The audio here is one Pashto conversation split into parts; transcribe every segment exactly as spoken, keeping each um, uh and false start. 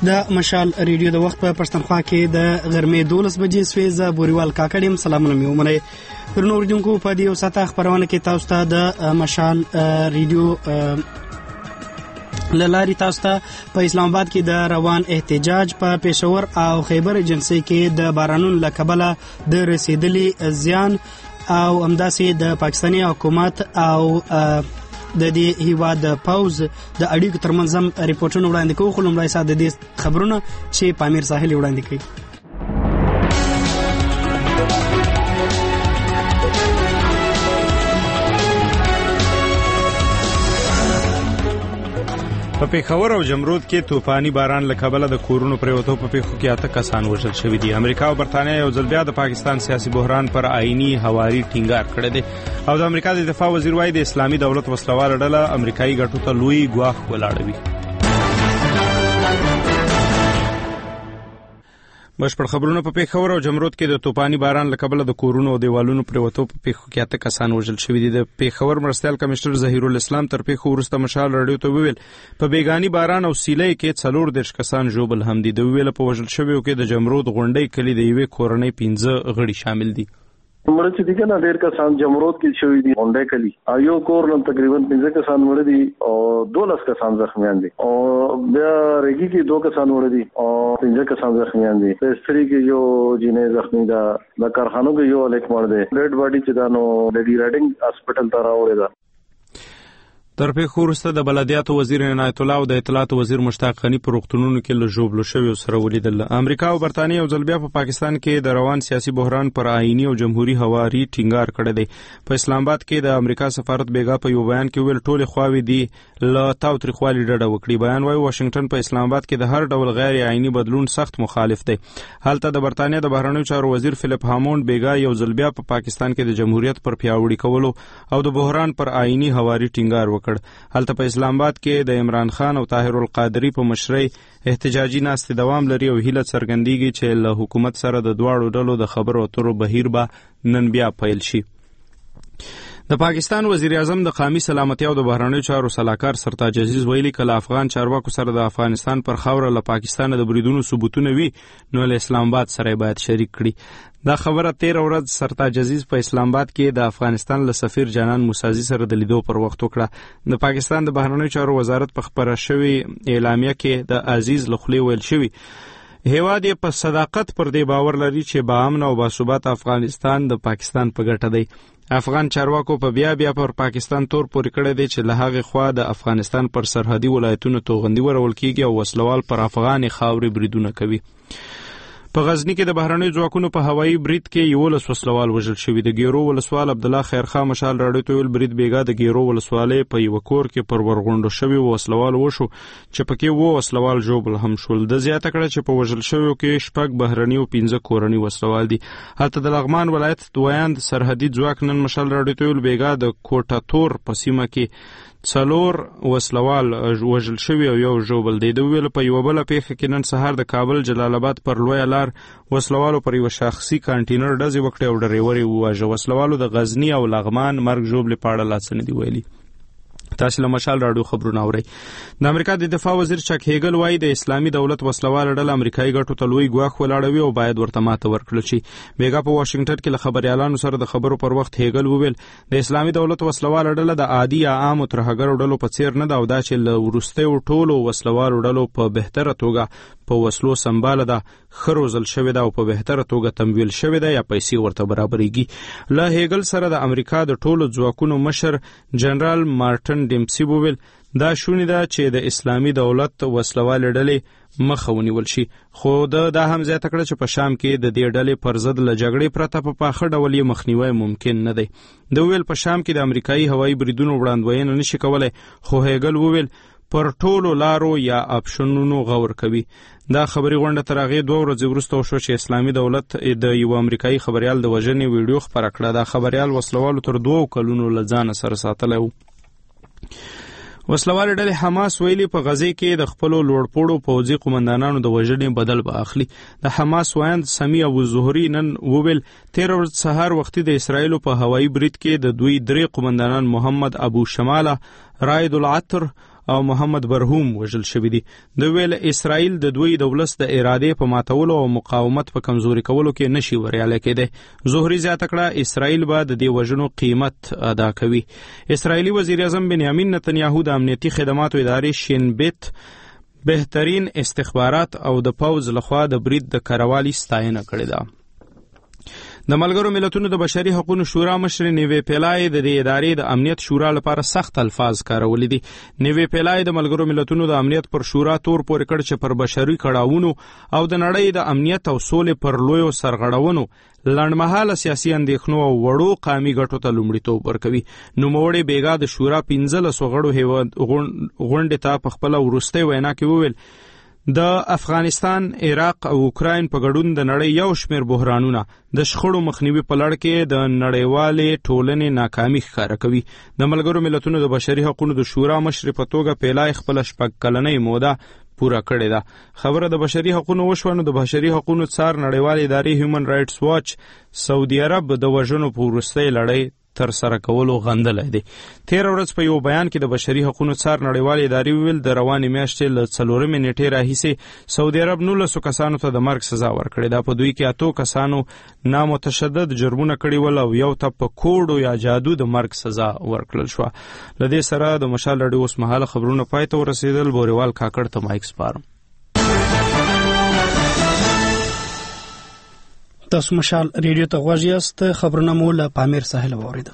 د مشال ریډیو د وخت په پښتونخوا کې د غرمې دولس بجې سوي ز بوريوال کاکړم سلامونه مې ومنه پر نور دونکو په دې وساته خبرونه کې تاسو ته د مشال ریډیو للاري تاسو ته په اسلام آباد کې د روان احتجاج په پېښور او خیبر ایجنسي کې د بارانونو له کبله د رسیدلي زیان او همداسې د پاکستاني حکومت او د دې هیواد پوز د اړیکو ترمنځ هم ریپورټونه وړاندې کوي. خو لومړی ساده دې خبرونه چې پامیر ساحل وړاندې کوي. په پېښور او جمرود کې طوفاني باران له کبله د کورونو پریوتو په پیښو کې اته کسان وژل شوي دي. امریکا او برتانیا یو ځل بیا د پاکستان سیاسي بحران پر آئینی هواري ټینګار کړی دی او د امریکا د دفاع وزیر وايي د اسلامي دولت وسلواله ډله امریکایي ګټو ته لوی ګواښ ولاړوي. بشپړ خبرونه په پېښور او جمرود کې د طوفاني باران له کبله د کورونو او دیوالونو پریوتو په پیښو کې اته کسان وژل شوي دي. د پېښور مرستیال کمشنر ظهیر الاسلام تر پیښو وروسته مشال راډیو ته وویل په بیګاني باران او سیلۍ کې څلور دېرش کسان ژوبل هم دي. د ویل په وژل شویو کې د جمرود غونډۍ کلي د یوې کورنۍ پنځه غړي شامل دي. مړ چې دي کنه ډېر کسان جمرود کې شوي دي غونډۍ کلي ایو کور نن تقریبا پنځه کسان مړ دي او دولس کسان زخمیان دي او بیا رګي کې دوه کسان مړ دي او پنځه کسان زخمیان دي. په استری کې یو جنې زخمی ده د کارخانو کې یو لیک مړ دی. ډېډ باډي چې دا نو لیډي رایډینګ هسپټل ته راوړی ده. تر پیښو وروسته د بلدیاتو وزیر عنایت الله او د اطلاعاتو وزیر مشتاق غنی په روغتونونو کې له ژوبلو شویو سره ولیدل. امریکا او برتانیا یو ځل بیا په پاکستان کې د روان سیاسي بحران پر آئینی او جمهوریت هواري ټینګار کړی دی. په اسلام آباد کې د امریکا سفارت بیګا په یو بیان کې ویل ټول خواوې دي له تاوتریخوالي ډډه وکړي. بیان وايي واشنگټن په اسلام آباد کې د هر ډول غیر آئینی بدلون سخت مخالف دی. هلته د برتانیا د بهرنیو چارو وزیر فلیپ هاموند بیګا یو ځل بیا په پاکستان کې د جمهوریت پر پیاوړي کولو او د بحران پر آئینی هواري ټینګار وکړ. هلته په اسلام آباد کې د عمران خان او طاهر القادری په مشرۍ احتجاجي ناستې دوام لري او هیله څرګندېږي چې له حکومت سره د دواړو ډلو د خبرو اترو بهیر به نن بیا پیل شي. د پاکستان وزیر اعظم د قومي سلامتۍ او د بهرنیو چارو سلاکار سرتاج عزیز ویلي کله افغان چارواکو سره د افغانستان پر خاوره له پاکستان د بریدونو ثبوتونه وي نو له اسلام آباد سره باید شریک کړي. دا خبره تیر ورځ سرتاج عزیز په اسلام آباد کې د افغانستان له سفیر جانان موسازي سره د لیدو پر وخت وکړه. د پاکستان د بهرنیو چارو وزارت په خبره شوی اعلامیه کې د عزیز له خولې ویل شوی هیواد یې په صداقت پر دې باور لري چې با امن او باثبات افغانستان د پاکستان په ګټه دی. افغان چارواکو په بیا بیا پر پاکستان تور پورې کړی دی چې له هغې خوا د افغانستان پر سرحدي ولایتونو توغندي ورول کیږي او وسلوال پر افغاني خاورې بریدونه کوي. په غزنی کې د بهرنیو ځواکونو په هوایي برید کې یولس وسلوال وژل شوي. د ګیرو ولسوال عبدالله خیرخوا مشال راډیو ته ویل برید بیګا د ګیرو ولسوالۍ په یوه کور کې پر ورغونډو شوي وسلوال وشو چې پکې اووه وسلوال ژوبل هم شول. د زیاته کړه چې په وژل شویو کې شپږ بهرني او پنځه کورني وسلوال دي. هلته د لغمان ولایت دویاند سرحدي ځواک نن مشال راډیو ته ویل بیګا د کوټه تور په سیمه کې څلور وسلوال وژل شوي او یو ژوبل دی. د ویل په یوه بله پیښه کې نن سهار د کابل جلال آباد پر لویه لار وسلوالو پر یوه شخصي کانټینر ډزې وکړې او ډریور یې وواژه. وسلوالو د غزني او لغمان مرګ ژوبلې په اړه لا څه نه دي ویلي. تاسو له مشال راډیو خبرونه اورئ. د امریکا د دفاع وزیر چک هیګل وایي د اسلامي دولت وسلواله ډله امریکایي ګټو ته لوی ګواښ ولاړوي او باید ورته ماته ورکړل شي. بیګا په واشنگټن کې له خبریالانو سره د خبرو پر وخت هیګل وویل د اسلامي دولت وسلواله ډله د عادي یا عامو ترهګرو ډلو په څیر نه ده او دا چې له وروستیو ټولو وسلوالو ډلو په بهتره توګه په وسلو سمباله ده، ښه روزل شوې ده او په بهتره توګه تمویل شوې ده یا پیسې ورته برابرېږي. له هیګل سره د امریکا د ټولو ځواکونو مشر جنرال مارټن ډیمسي وویل دا شونې ده چې د اسلامي دولت وسلوالې ډلې مخه ونیول شي. خو د دا هم زیاته کړه چې په شام کې د دې ډلې پر ضد له جګړې پرته په پاخه ډول یې مخنیوی ممکن نه دی. د ویل په شام کې د امریکایي هوایي بریدونو وړاندوینه نشي کولی، خو هیګل وویل پر ټولو لارو یا اپشنونو غور کوي. دا خبري غونډه تر هغې دوه ورځې وروسته وشوه چې اسلامي دولت د یو امریکایي خبریال د وژنې ویډیو خپره کړه. دا خبریال وسلوالو تر دوو کلونو له ځانه سره ساتلی و. وسلوالې ډلې حماس ویلي په غزې کې د خپلو لوړپوړو پوځي قمندانانو د وژنې بدل به اخلي. د حماس وایند سمی ابو زهري نن وویل تېره ورځ سهار وختي د اسرائیلو په هوایي برید کې د دوی درې قمندانان محمد ابو شماله، رائد العطر او محمد برهوم وژل شوي دي. د ویل اسرائیل د دوی د ولس د ارادې په ماتولو او مقاومت په کمزوري کولو کې نشي وریالی کېدی. زهري زیاته کړه اسرائیل به د دې وژنو قیمت ادا کوي. اسرائیلي وزیر اعظم بنیامین نتنیاهو د امنیتي خدماتو ادارې شین بیت بهترین استخبارات او د پوز لخوا د برید د کاروالي ستاینه کړې ده. د ملګرو ملتونو د بشري حقوقو شورا مشر نیوی پیلای د دې ادارې د امنیت شورا لپاره سخت الفاظ کارولي دي. نیوی پیلای د ملګرو ملتونو د امنیت پر شورا تور پورې کړ چې پر بشري کړاوونو او د نړۍ د امنیت او سولې پر لویو سرغړونو لنډمهاله سیاسي اندېښنو او وړو قامي ګټو ته لومړیتوب ورکوي. نوموړی بیګا د شورا پنځلسو غړو هیواد غونډې ته په خپله وروستۍ وینا کې وویل د افغانستان، عراق او اوکراین په ګډون د نړۍ یو شمېر بحرانونه د شخړو مخنیوي په لړ کې د نړیوالې ټولنې ناکامي ښکاره کوي. د ملګرو ملتونو د بشري حقوقو د شورا مشر په توګه پیلای خپله شپږ کلنۍ موده پوره کړې ده. خبره د بشري حقوقو وشوه نو د بشري حقوقو څار نړیوال ادارې هیومن رائټس واچ سعودي عرب د وژنو په وروستۍ لړۍ تر سره کولو غندلی دی. تیر ورځ په یو بیان کې د بشري حقوقو څار نړیوال ادارې ویل د روانې میاشتې له څلورمې نیټې راهیسې سعودي عرب نولسو کسانو ته د مرګ سزا ورکړې ده. په دوی کې اتو کسانو نامتشدد جرمونه کړي ول او یو ته په کوډو یا جادو د مرګ سزا ورکړل شوه. له دې سره د مشال راډیو اوس مهاله خبرونه پای ته ورسېدل. بوریوال کاکړ ته مایک سپارم. تاسو مشال ریډیو ته غوږ یاست. خبرونه مو له پامیر ساحل واوریدل.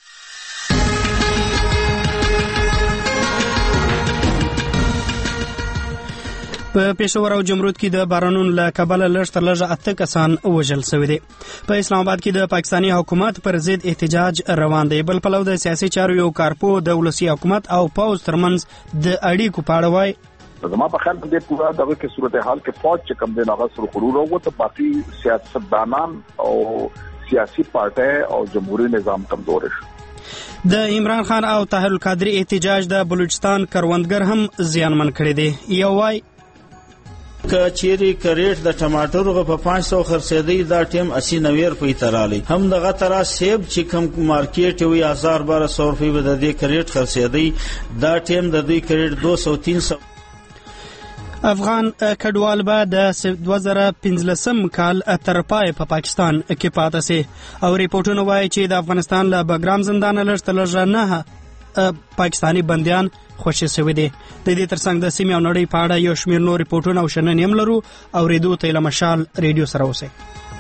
په پېښور او جمرود کې د بارانونو له کبله لږ تر لږه اته کسان وژل شوي دي. په اسلام آباد کې د پاکستاني حکومت پر ضد احتجاج روان دی. بل پلو د سیاسي چارو یو کارپو د ولسي حکومت او پوز ترمنځ د اړیکو په اړه وایي زما په خیال کې د پورا دغه کې صورتحال کې فوج چې کم دی هغه سره غرور او ته باقي سیاستدانان او سیاسي پارټي او جمهوریت نظام کمزور شي. د عمران خان او طاهر القادری احتجاج د بلوچستان کروندګر هم زیانمن کړی دی. یو وای که چیرې کریټ د ټماټرو په پانچ سو خرڅېدی دا ټیم اسی نویر په ترالی هم دغه ترا سیب چې کوم مارکیټ وی هزار بارہ سو روپۍ به د دې کریټ خرڅېدی دا ټیم د دوی کریټ دو سو تین سو. افغان کډوال به د دوه زره پنځلسم کال تر پای په پاکستان کې پاتې سي او ریپورتونه وایي چې د افغانستان له بګرام زندان لږ تر لږه نه پاکستاني بندیان خوشي شوي دي. د دې ترڅنګ د سیمې او نړۍ په اړه یو شمېر نور ریپورتونه او شننې هم لرو. اورېدو ته له مشال ریډیو سره اوسئ.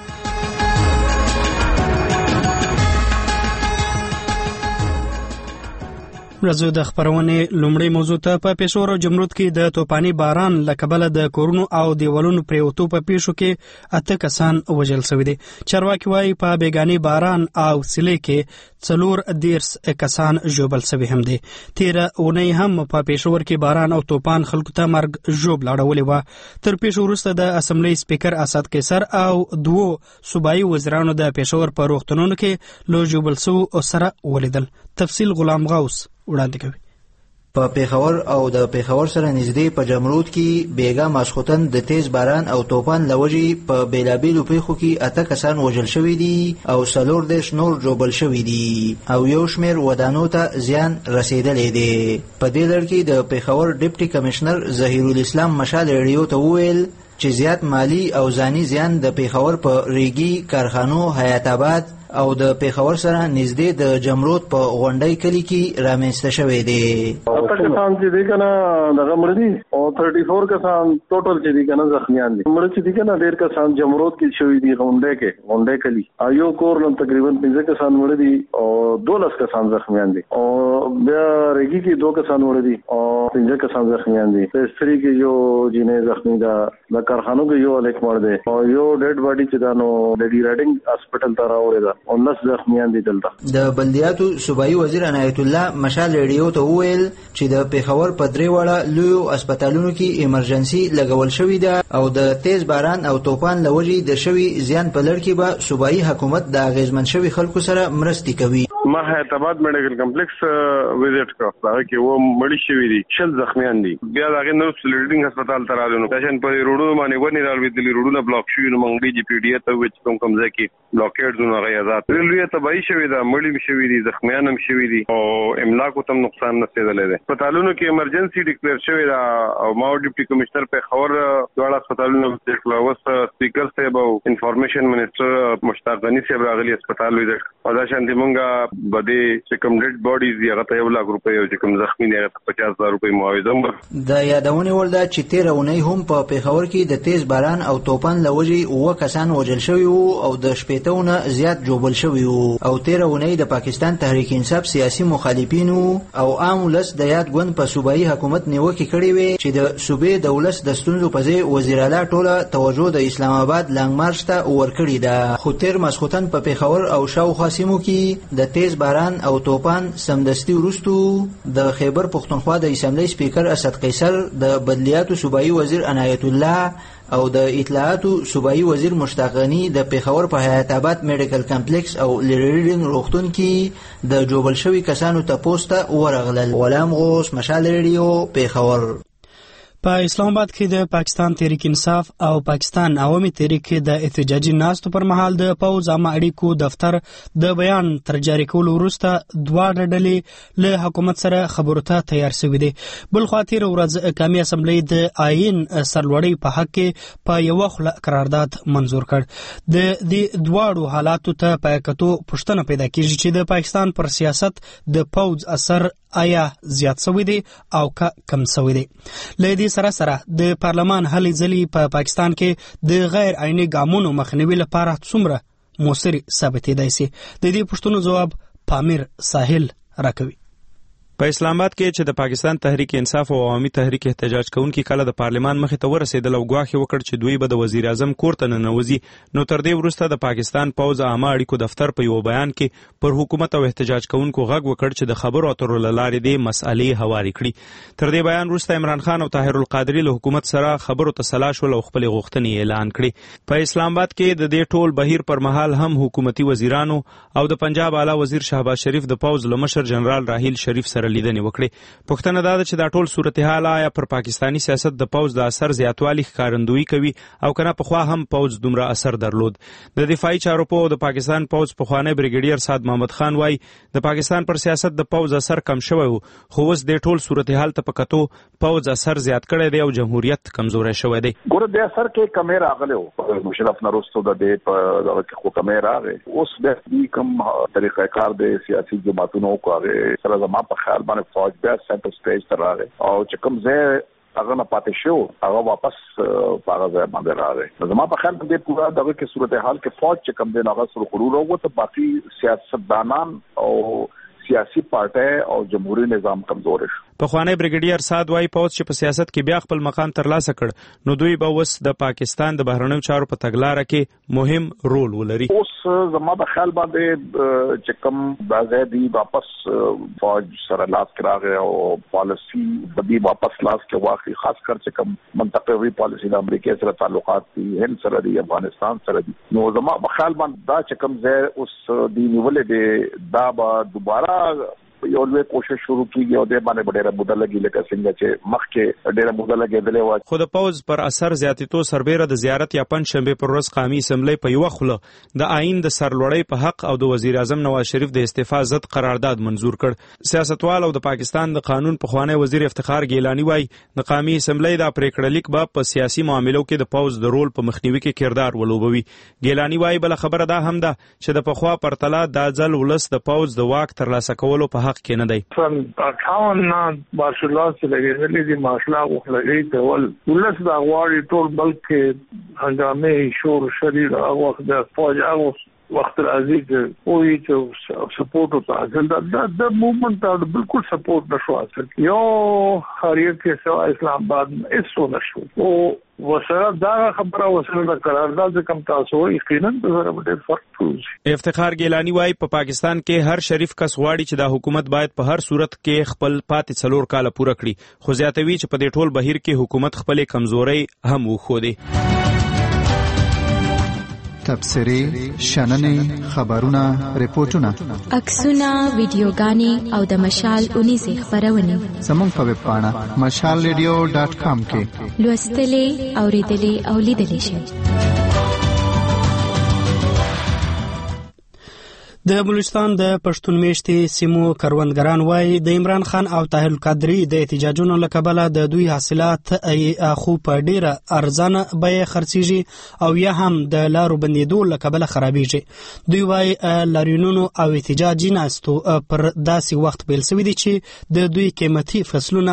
راځو د خبرونې لومړی موضوع ته. په پېښور او جمرود کې د توپاني باران له کبله د کورونو او دیوالونو پریوتو په پیښو کې اته کسان وژل شوي دي. چارواکي وایي په بیګاني باران او سیلې کې څلور دیرس کسان ژوبل شوي هم دي. تیره اونۍ هم په پېښور کې باران او توپان خلکو ته مرګ ژوبل اړولې وه. تر پیښو وروسته د اسمبلۍ سپیکر اسد قیصر او دوو صوبایي وزیرانو د پېښور په روغتونونو کې له ژوبل شوو سره ولیدل. تفصیل غلام غوث وړاندې کوي. په پیښور او د پیښور سره نږدې په جمرود کې بیګا ماسخوتن د تیز باران او توپان لوجي په بیلابیلو پیښو کې اته کسان وژل شوي دي او څلور دېرش نور ژوبل شوي دي او یو شمېر ودانو ته زیان رسېدلی دی. په دې لړ کې د پیښور ډیپټي کمشنر ظهیر الاسلام مشال ریډیو ته وویل چې زیات مالی او ځاني زیان د پیښور په ریګي کارخانو حیات آباد او د پیښور سره نږدې د جمرود په غونډۍ کلي کې رامنځته شوی دی. اته کسان چې دي کنه دغه مړ دي او چوهه کسان ټوټل چې دي کنه زخمیان دي. مړ چې دي کنه ډېر کسان جمرود کې شوی دي غونډۍ کې غونډۍ کلي. ایو کور نن تقریبا پنځه کسان مړ دي او دولس کسان زخمیان دي او بیا ریګي کې دوه کسان مړ دي او پنځه کسان زخمیان دي. پېستري کې یو جنې زخمی ده. د کارخانو کې یو الیک مړ دی او یو ډېډ باډي چې دا نو د ډی راډینګ هسپټل ته راوړی ده او لس زخمیان دي دلته. د بلدیاتو صوبایي وزیر عنایت الله مشال ریډیو ته وویل چې د پیښور په درې واړه لویو هسپتالونو کې ایمرجنسي لګول شوې ده او د تیز باران او توپان له وجې د شوي زیان په لړ کې به صوبایي حکومت د اغېزمن شوي خلکو سره مرستې کوي. ما حیاتاباد میډیکل کمپلیکس وزټ کړ هغه کې و مړی شوی دي شل زخمیان دي بیا دا غن نو سلیډینګ هسپتال ته راغلو پیشن په روډو باندې ونی راوي دي روډونه بلاک شوی نو مونږ دی پی ډی ته وچ کوم کوم ځکه بلاکېډ زونه غیازات ریلوی تباہی شوی دا مړی شوی دي زخمیان هم شوی دي او املاک ته نقصان نه رسیدلې ده هسپتالونو کې ایمرجنسي ډیکلیئر شوی دا او ما ډیپټي کمشنر په خبر دواړه هسپتالونو کې کلاوس سپیکر صاحب او انفارمیشن منسٹر مشتاق غنی صاحب راغلي هسپتال ویل او دا شانتي مونږه بده کوم ډیډ باډیز یې غته یو لک روپۍ او کوم زخمی نه پچاس هزار روپۍ معاوضه د یادونه ولدا چې تیر اونۍ هم په پیښور کې د تیز باران او توپان لوجي اوه کسان وژل شوي او د شپېتهونه زیات جوړل شوي او تیر اونۍ د پاکستان تحریک انصاف سیاسي مخالفینو او عام ولس د یاد ګوند په صوبایي حکومت نیوکه کړې وي چې د صوبې د ولس د ستونزو په ځای وزیر اعلی ټوله توجه د اسلام آباد لانګ مارچ ته ورکړې ده خو تیر مسخوتن په پیښور او شاوخوا سیمو کې د تیز باران او توپان سمدستي وروستو د خیبر پښتونخوا د اسمبلی سپیکر اسد قیصر د بدلیاتو صوبایي وزیر عنایت الله او د اطلاعاتو صوبایي وزیر مشتاق غنی د پیښور په حیات آباد میډیکل کمپلیکس او لیریډینګ روغتون کې د جوړل شوي کسانو ته پوسټه ورغلل. غلام غوث، مشال ریډیو، پیښور. په اسلام آباد کې د پاکستان تحریک انصاف او پاکستان عوامي تحریک د احتجاجي ناستو پر مهال د پوز عامه اړیکو دفتر د بیان تر جاری کولو وروسته دواړه ډلې له حکومت سره خبرو ته تیار شوي دي. بل خوا تېره ورځ قومي اسمبلۍ د آئین سرلوړۍ په حق کې په یوه خوله قرارداد منظور کړ. د دې دواړو حالاتو ته په کتو پوښتنه پیدا کېږي چې د پاکستان پر سیاست د پوز اثر آیا زیات شوی دی او که کم شوی دی. له دې سره سره د پارلمان هلې ځلې په پاکستان کې د غیر عیني ګامونو مخنیوي لپاره څومره موثر ثابتېدای شي؟ د دې پوښتنو ځواب پامیر ساحل راکوي. په اسلام آباد کې چې د پاکستان تحریک انصاف او عوامي تحریک احتجاج کوونکي کله د پارلمان مخې ته ورسېدل او ګواښ وکړ چې دوی به د وزیر اعظم کور ته ننوځي، نو تر دې وروسته د پاکستان پوځ عامه اړیکو دفتر په یو بیان کې پر حکومت او احتجاج کوونکو غږ وکړ چې د خبرو اترو له لارې دې مسئلې هوارې کړي. تر دې بیان وروسته عمران خان او طاهر القادري له حکومت سره خبرو ته سلا شول او خپلې غوښتنې اعلان کړې. په اسلام آباد کې د دې ټول بهیر پر مهال هم حکومتي وزیرانو او د پنجاب اعلی وزیر شهباز شریف د پوځ له مشر جنرال راحیل شریف سره لیدنې وکړې. پوښتنه دا ده چې دا ټول صورتحال آیا پر پاکستانی سیاست د پوځ د اثر زیاتوالی ښکارندویي کوي او کنه پخوا هم پوځ دومره اثر درلود؟ د دفاعي چارو په د پاکستان پوځ پخوانی بریګیډیر سعد محمد خان وایي د پاکستان پر سیاست د پوځ اثر کم شوی و، خو اوس د ټول صورتحال ته په کتو پوځ اثر زیات کړی دی او جمهوریت کمزوری شوی دی. ګوره د اثر کې کمی راغلی و، مشرف نه وروسته د دې په دغه کې خو کمی راغی. اوس د دې کوم طریقه کار د سیاسي جماعتونو کوي سره زما په خیال باندې فوج بیا سنټر سټیج ته راغی او چې کوم ځای هغه نه پاتې شو هغه واپس په هغه ځای باندې راغی. زما په خیال باندې پورا دغه کې صورتحال کې فوج چې کوم دی هغه سره غرور او ته باقي سیاستدانان او سیاسي پارټي او جمهوریت نظام کمزور شو. پخوانی بریګیډیر سعد وايي پوځ چې په سیاست کې بیا خپل مقام ترلاسه کړ نو دوی به اوس د پاکستان د بهرنیو چارو په تګلاره کې مهم رول ولري. اوس زما په خیال باندې چې کوم بازه دی واپس فوج سره لاس کراغه او پالیسی بدی واپس لاس کې واخلي، خاص کر چې کوم منطقوي پالیسی د امریکا سره تعلقات دي، هند سره دي، افغانستان سره دي، نو زما په خیال باندې دا چې کوم ځای اوس دی نیولې دی دا به دوباره یو لوی کوشش شروع کیږي او د باندې ډېره موده لګي لکه څنګه چې مخکې ډېره موده لګېدلې و. خو د پوځ پر اثر زیاتېدو سربیره د زیارت یا پنځشنبې پر ورځ قومي اسمبلی په یوه خوله د آئین د سرلوړۍ په حق او د وزیر اعظم نواز شریف د استعفا ضد قرارداد منظور کړ. سیاستوال او د پاکستان د قانون پخوانی وزیر افتخار ګیلانی وایي د قومي اسمبلی د پریکړه لیک به په سیاسي معاملو کې د پوځ د رول په مخنیوي کې کردار ولوبوي. ګیلانی وایي بل خبره دا هم ده چې د پخوا پرتله دا ځل ولس د پوځ د واک ترلاسه کولو په حق کې نه دی. اټاون نه مارشل لا چې لګېدلې دي مارشل لا وخلګي ته ول ولس دا غواړي ټول بلکې هنګامې شور شریر هغه وخت د فوج هغه وخت راځي چې وایي چې سپورټ او حاصل دا د موومنت دا بالکل سپورټ نشو حاصل یو هر یو کې سوا اسلام آباد ایسو نشو او وسره دا خبره وسره د قرارداد کم تاسو یقینا د سره ډېر فرق کوي. افتخار ګیلانی وایي په پاکستان کې هر شریف کس غواړي چې د حکومت باید په هر صورت کې خپل پاتې څلور کاله پوره کړي، خو زیاتوي چې په دې ټول بهیر کې حکومت خپل کمزوري هم وښودي. تبصرې، شننې، خبرونه، ریپورتونه، عکسونه، ویډیوګانې او د مشال اونیزې خپرونې زموږ په ویب پاڼه مشال ریډیو ډاټ کام کې لوستلې، اوریدلې او لیدلې شئ. د بلوچستان د پښتون میشتي سیمو کروندګران وایي د عمران خان او طاهر القادری د احتجاجونو له کبله د دوی حاصلات خو په ډیره ارزانه بیه خرڅیږي او یا هم د لارو بندیدو له کبله خرابیږي. دوی وایي لاریونونو او احتجاجي ناستو پر داسې وخت پیل شوي دي چې د دوی قیمتي فصلونه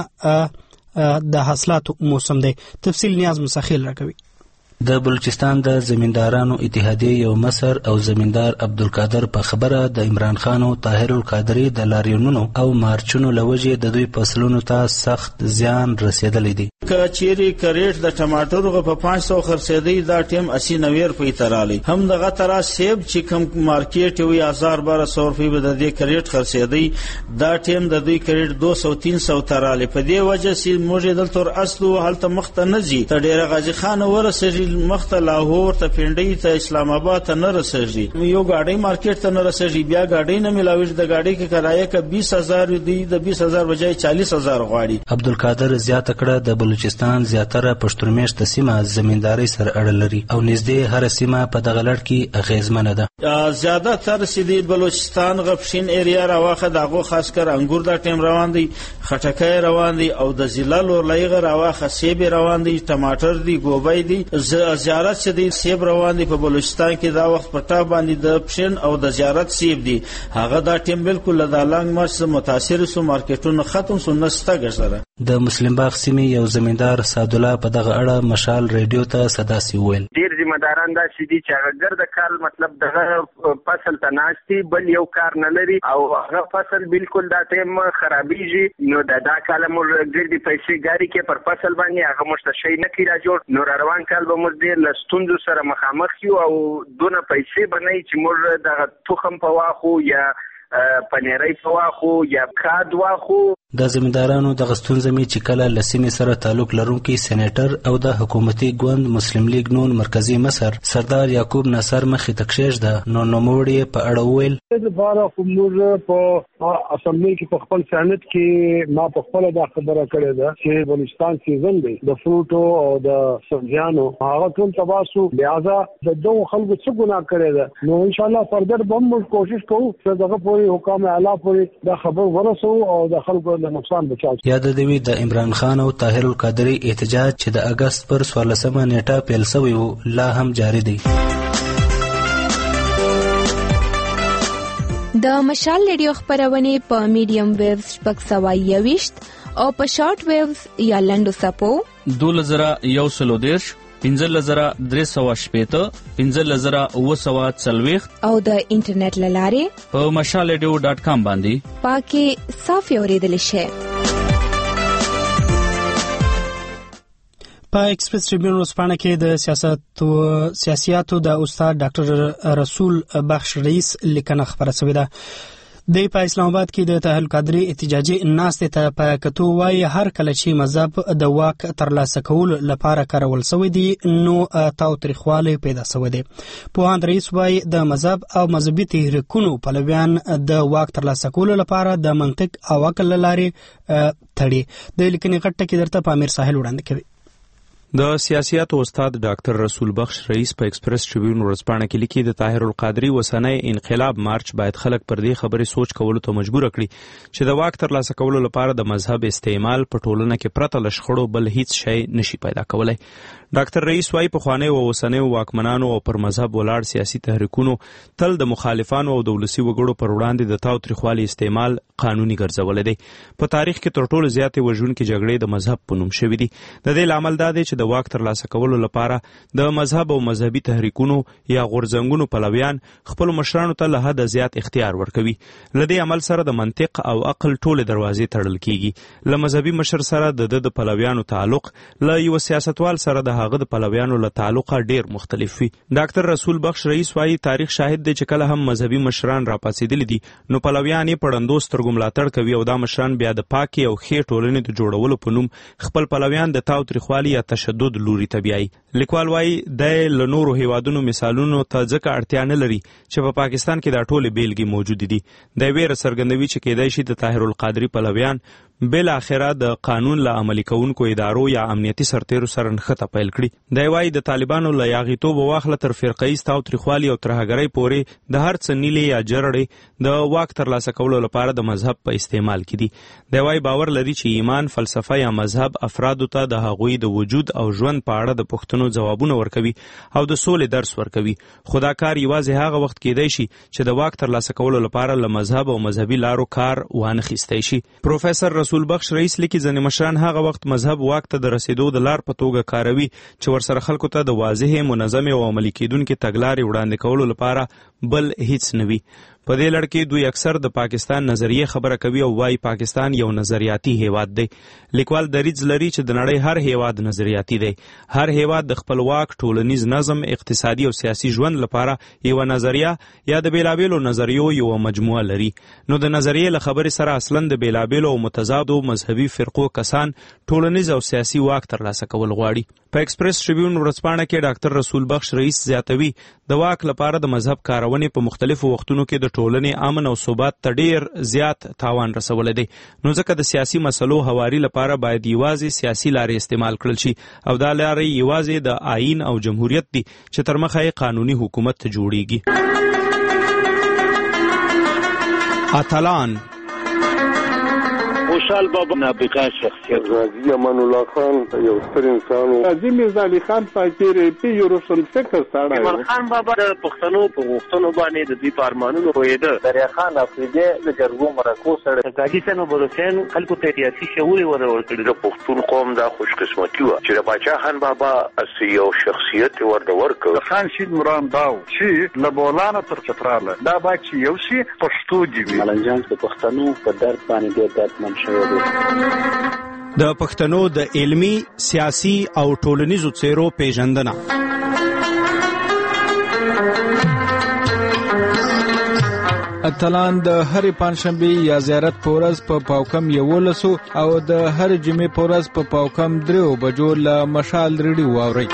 د حاصلاتو موسم دی. تفصیل نیاز مسخیل راکوي. د بلوچستان د زمیندارانو اتحادیه یو مصر او زمیندار عبدالقادر په خبره د عمران خان او طاهر القادری د لاریونونو او مارچونو لوجې د دوی فصلونو ته سخت زیان رسیدلی دی. که چیرې کریټ د ټماټرو په پنځه سوه خرڅېدی دا ټیم اسی نوي روپۍ ته رالی. هم دغه ترا سیب چې کوم مارکیټ وي هزار بارہ سو روپۍ به د دې کریټ خرڅېدی دا ټیم د دوی کریټ دو سو تین سو ته رالی. په دې وجه چې موږ دلته اصلو هلته مخته نه ځي ته ډېره غازي خان ورسېږي مخته لاهور ته پنډۍ ته اسلام آباد ته نه رسېږي. یو ګاډۍ مارکیټ ته نه رسېږي بیا ګاډۍ نه ملاوي د ګاډۍ کې کرایه که بیس هزار دی د بیس هزار بجای چالیس هزار غواړي. عبدالقادر زیاته کړه د بلوچستان زیاتره پښتون میشته سیمه زمینداری سره اړه لري او نږدې هر سیمه په دغه لړ کې اغیزمنه ده. زیاده تر سیدی بلوچستان غفشین ایریا راواخه دغه خاص کر انګور دا ټیم روان دي، خټکای روان دي او د زلال او لایغه راواخه سیب روان دي، ټماټر دي، ګوبای دي. زیارت چې دی سیب روان دي په بلوچستان کې دا وخت په ټاپ باندې د پشن او د زیارت سیب دي. هغه دا ټیم بالکل له دالنګ مارچ متاثر سو مارکیټونو ختم سو نسته ګرځره. د مسلم باغ سیمې یو زمیندار سعدالله په دغه اړه مشال ریډیو ته صدا سی ویل. ډیر ذمہداران دا چې دي چې هغه ګرد کال مطلب دغه فصل ته ناشتي بل یو کار نه لري او هغه فصل بالکل دا ټیم خرابېږي. نو دا دا کال مور ګردي پیسې ګاری کې پر فصل باندې هغه مشتشي نه کیرا جوړ. نو روان کال به مور دې لستوندو سره مخامخ یو او دونه پیسې بنئ چې مور دغه تخم په واخو یا پنیرای په واخو یا کاد واخو. د زمیندارانو د غستون زمي چې کله لسیمې سره تعلق لرونکي سېنیټر او د حکومتي ګوند مسلم لیگ نون مرکزی مصر سردار یعقوب ناصر مخې تکشیش ده نو نوموړي په اړه ویل. د بارا کومور په اسمبلی کې په خپل سنت کې ما په خپل دا خبره کړې ده چې بلوچستان سیزن دی د فروټو او د سبزیانو هغه ټول تباسو لہذا د دوه خلکو څه ګناه کړې ده. نو ان شاء الله فردر به موږ کوشش کوو چې دغه پورې حکام اعلی پورې دا خبر ورسو او د خلکو نقصان بچاو. یاد دی د عمران خان او طاهر القادری احتجاج چې د اگست پر څوارلسمه نیټه پیل شوی و لا هم جاری دی. د مشال ریډیو خبرونه په میډیم ویوز شپږ سوه یوویشت او په شارټ ویوز یا لنډو څپو دولس زره یو سلو دېرش، پنځلس زره درې سوه شپېته، پنځلس زره اوه سوه څلوېښت او د انټرنیټ له لارې په مشال ریډیو ډاټ کام باندې پاکې صافي اورېدلی شئ. په ایکسپریس ټریبیون ورځپاڼه کې د سیاستو سیاسياتو د استاد ډاکټر رسول بخش رئیس لیکنه خبره شوې ده. د په اسلام آباد کې د طاهر القادری احتجاجي ناستې ته په کتو وايي هر کله چې مذهب د واک ترلاسه کول لپاره کارول شوی دی نو تاوتریخوالی پیدا شوی دی. پوهاند رئیس وايي د مذهب او مذهبي تحریکونو پلویان د واک ترلاسه کول لپاره د منطق او عقل لارې تړي. د لیکنې غټه کې درته پامیر ساحل وړاندې کوي. د سیاسياتو استاد ډاکټر رسول بخش رئیس په ایکسپریس ټریبیون ورځپاڼه کې لیکي د طاهر القادری وسنۍ انقلاب مارچ باید خلک پر دې خبرې سوچ کولو ته مجبور کړي چې د واک ترلاسه کولو لپاره د مذهب استعمال په ټولنه کې پرته له شخړو بل هیڅ شی نشي پیدا کولای. ډاکټر رئیس وايي په خواني او وسنۍ واکمنانو او پر مذهب ولاړ سیاسي تحریکونو تل د مخالفانو او د ولسي وګړو پر وړاندې د تاوتریخوالي استعمال قانوني ګرځولې دی. په تاریخ کې تر ټولو زیاتې وژونکې جګړې د مذهب په نوم شوې دي. د دې لامل دا دی چې د واک ترلاسه کولو لپاره د مذهب او مذهبي تحریکونو یا غورځنګونو پلویان خپل مشرانو ته له حد زیات اختیار ورکوي. لدې عمل سره د منطق او عقل ټول دروازې تړل کیږي. له مذهبي مشر سره د د پلویانو تعلق له یو سیاستوال سره د هغه د پلویانو له تعلق ډیر مختلف وي. ډاکټر رسول بخش رئیس وايي تاریخ شاهد دی چې کله هم مذهبي مشران راپاسېدلي دي نو پلویان یې پړندو سترګو ملاتړ کوي او دا مشران بیا د پاکي او ښې ټولنې د جوړولو په نوم خپل پلویان د تاوتریخوالي یا تشدد تشدد لوري ته بیایي. لیکوال وایي د له نورو هیوادونو مثالونو ته ځکه اړتیا نه لري چې په پاکستان کې دا ټولې بیلګې موجودې دي. د ویره څرګندوي چې کېدای شي د طاهر القادري پلویان بل اخره د قانون له عملي کوونکو ادارو یا امنیتي سرتیرو سره نښته پیل کړي. دی وایي د طالبانو له یاغیتوب واخله تر فرقه‌یز تاوتریخوالي او ترهګرۍ پورې د هر څه نیلې یا جرړې د واک ترلاسه کولو لپاره د مذهب په استعمال کې دي. دی وایي باور لري چې ایمان، فلسفه یا مذهب افرادو ته د هغوی د وجود او ژوند په اړه د پوښتنو ځوابونه ورکوي او د سولې درس ورکوي. خو دا کار یوازې هغه وخت کېدای شي چې د واک ترلاسه کولو لپاره له مذهب او مذهبي لارو کار وانخیستی شي. پروفیسر رسول بخش رئیس لیکي ځینې مشران هغه وخت مذهب واک ته د رسیدو د لار په توګه کاروي چې ورسره خلکو ته د واضحې، منظمې او عملي کېدونکې تګلارې وړاندې کولو لپاره بل هیڅ نه وي. په دې لړ کې دوی اکثر د پاکستان نظریې خبره کوي او وايي پاکستان یو نظریاتي هیواد دی. لیکوال دریځ لري چې د نړۍ هر هیواد نظریاتي دی. هر هیواد د خپلواک ټولنیز نظم، اقتصادي او سیاسي ژوند لپاره یو نظریه یا د بیلابیلو نظریو یو مجموعه لري. نو د نظریې له خبرې سره اصلا د بیلابیلو او متضادو مذهبي فرقو کسان ټولنیز او سیاسي واک ترلاسه کول غواړي. په ایکسپریس ټریبیون ورځپاڼه کې ډاکټر رسول بخش رئیس زیاتوي د واک لپاره د مذهب کارونې په مختلفو وختونو کې د ټولنې امن او ثبات ته ډیر زیات تاوان رسولی دی. نو ځکه د سیاسي مسلو هواري لپاره باید یوازې سیاسي لارې استعمال کړل شي او دا لارې یوازې د آئین او جمهوریت دي چې تر مخه یې قانوني حکومت ته جوړیږي. اتلان خوشحال بابا نابغه شخصیت، غازی امان الله خان یو ستر انسان و، غازی میرزا علي خان فقیر پی یو روشن فکر سړی و. ایمان خان بابا د پښتنو په غوښتنو باندې د دوی په ارمانونو پوهېده. دریا خان افریدي د جرګو مرکو سړی. غازي سنو بلوچستان خلکو ته سیاسي شعور ور ورکړي. د پښتون قوم دا خوش قسمتي و چې د باچا خان بابا اسی یو شخصیت ورته ورکړ. خان شید مرام داو چې له بولانه تر چتراله دا با چې یو شی پښتو دی وي. ملنجان د پښتنو په درد باندې ډېر دردمن شوی دی. د پښتنو د علمی، سیاسي او ټولنیزو څیرو پیژندنه. اتلان د هرې پنجشنبې یا زیارت په ورځ په پاوکم یولسو او د هرې جمعې په ورځ په پاوکم دریو بجو له مشال ریډیو واورئ.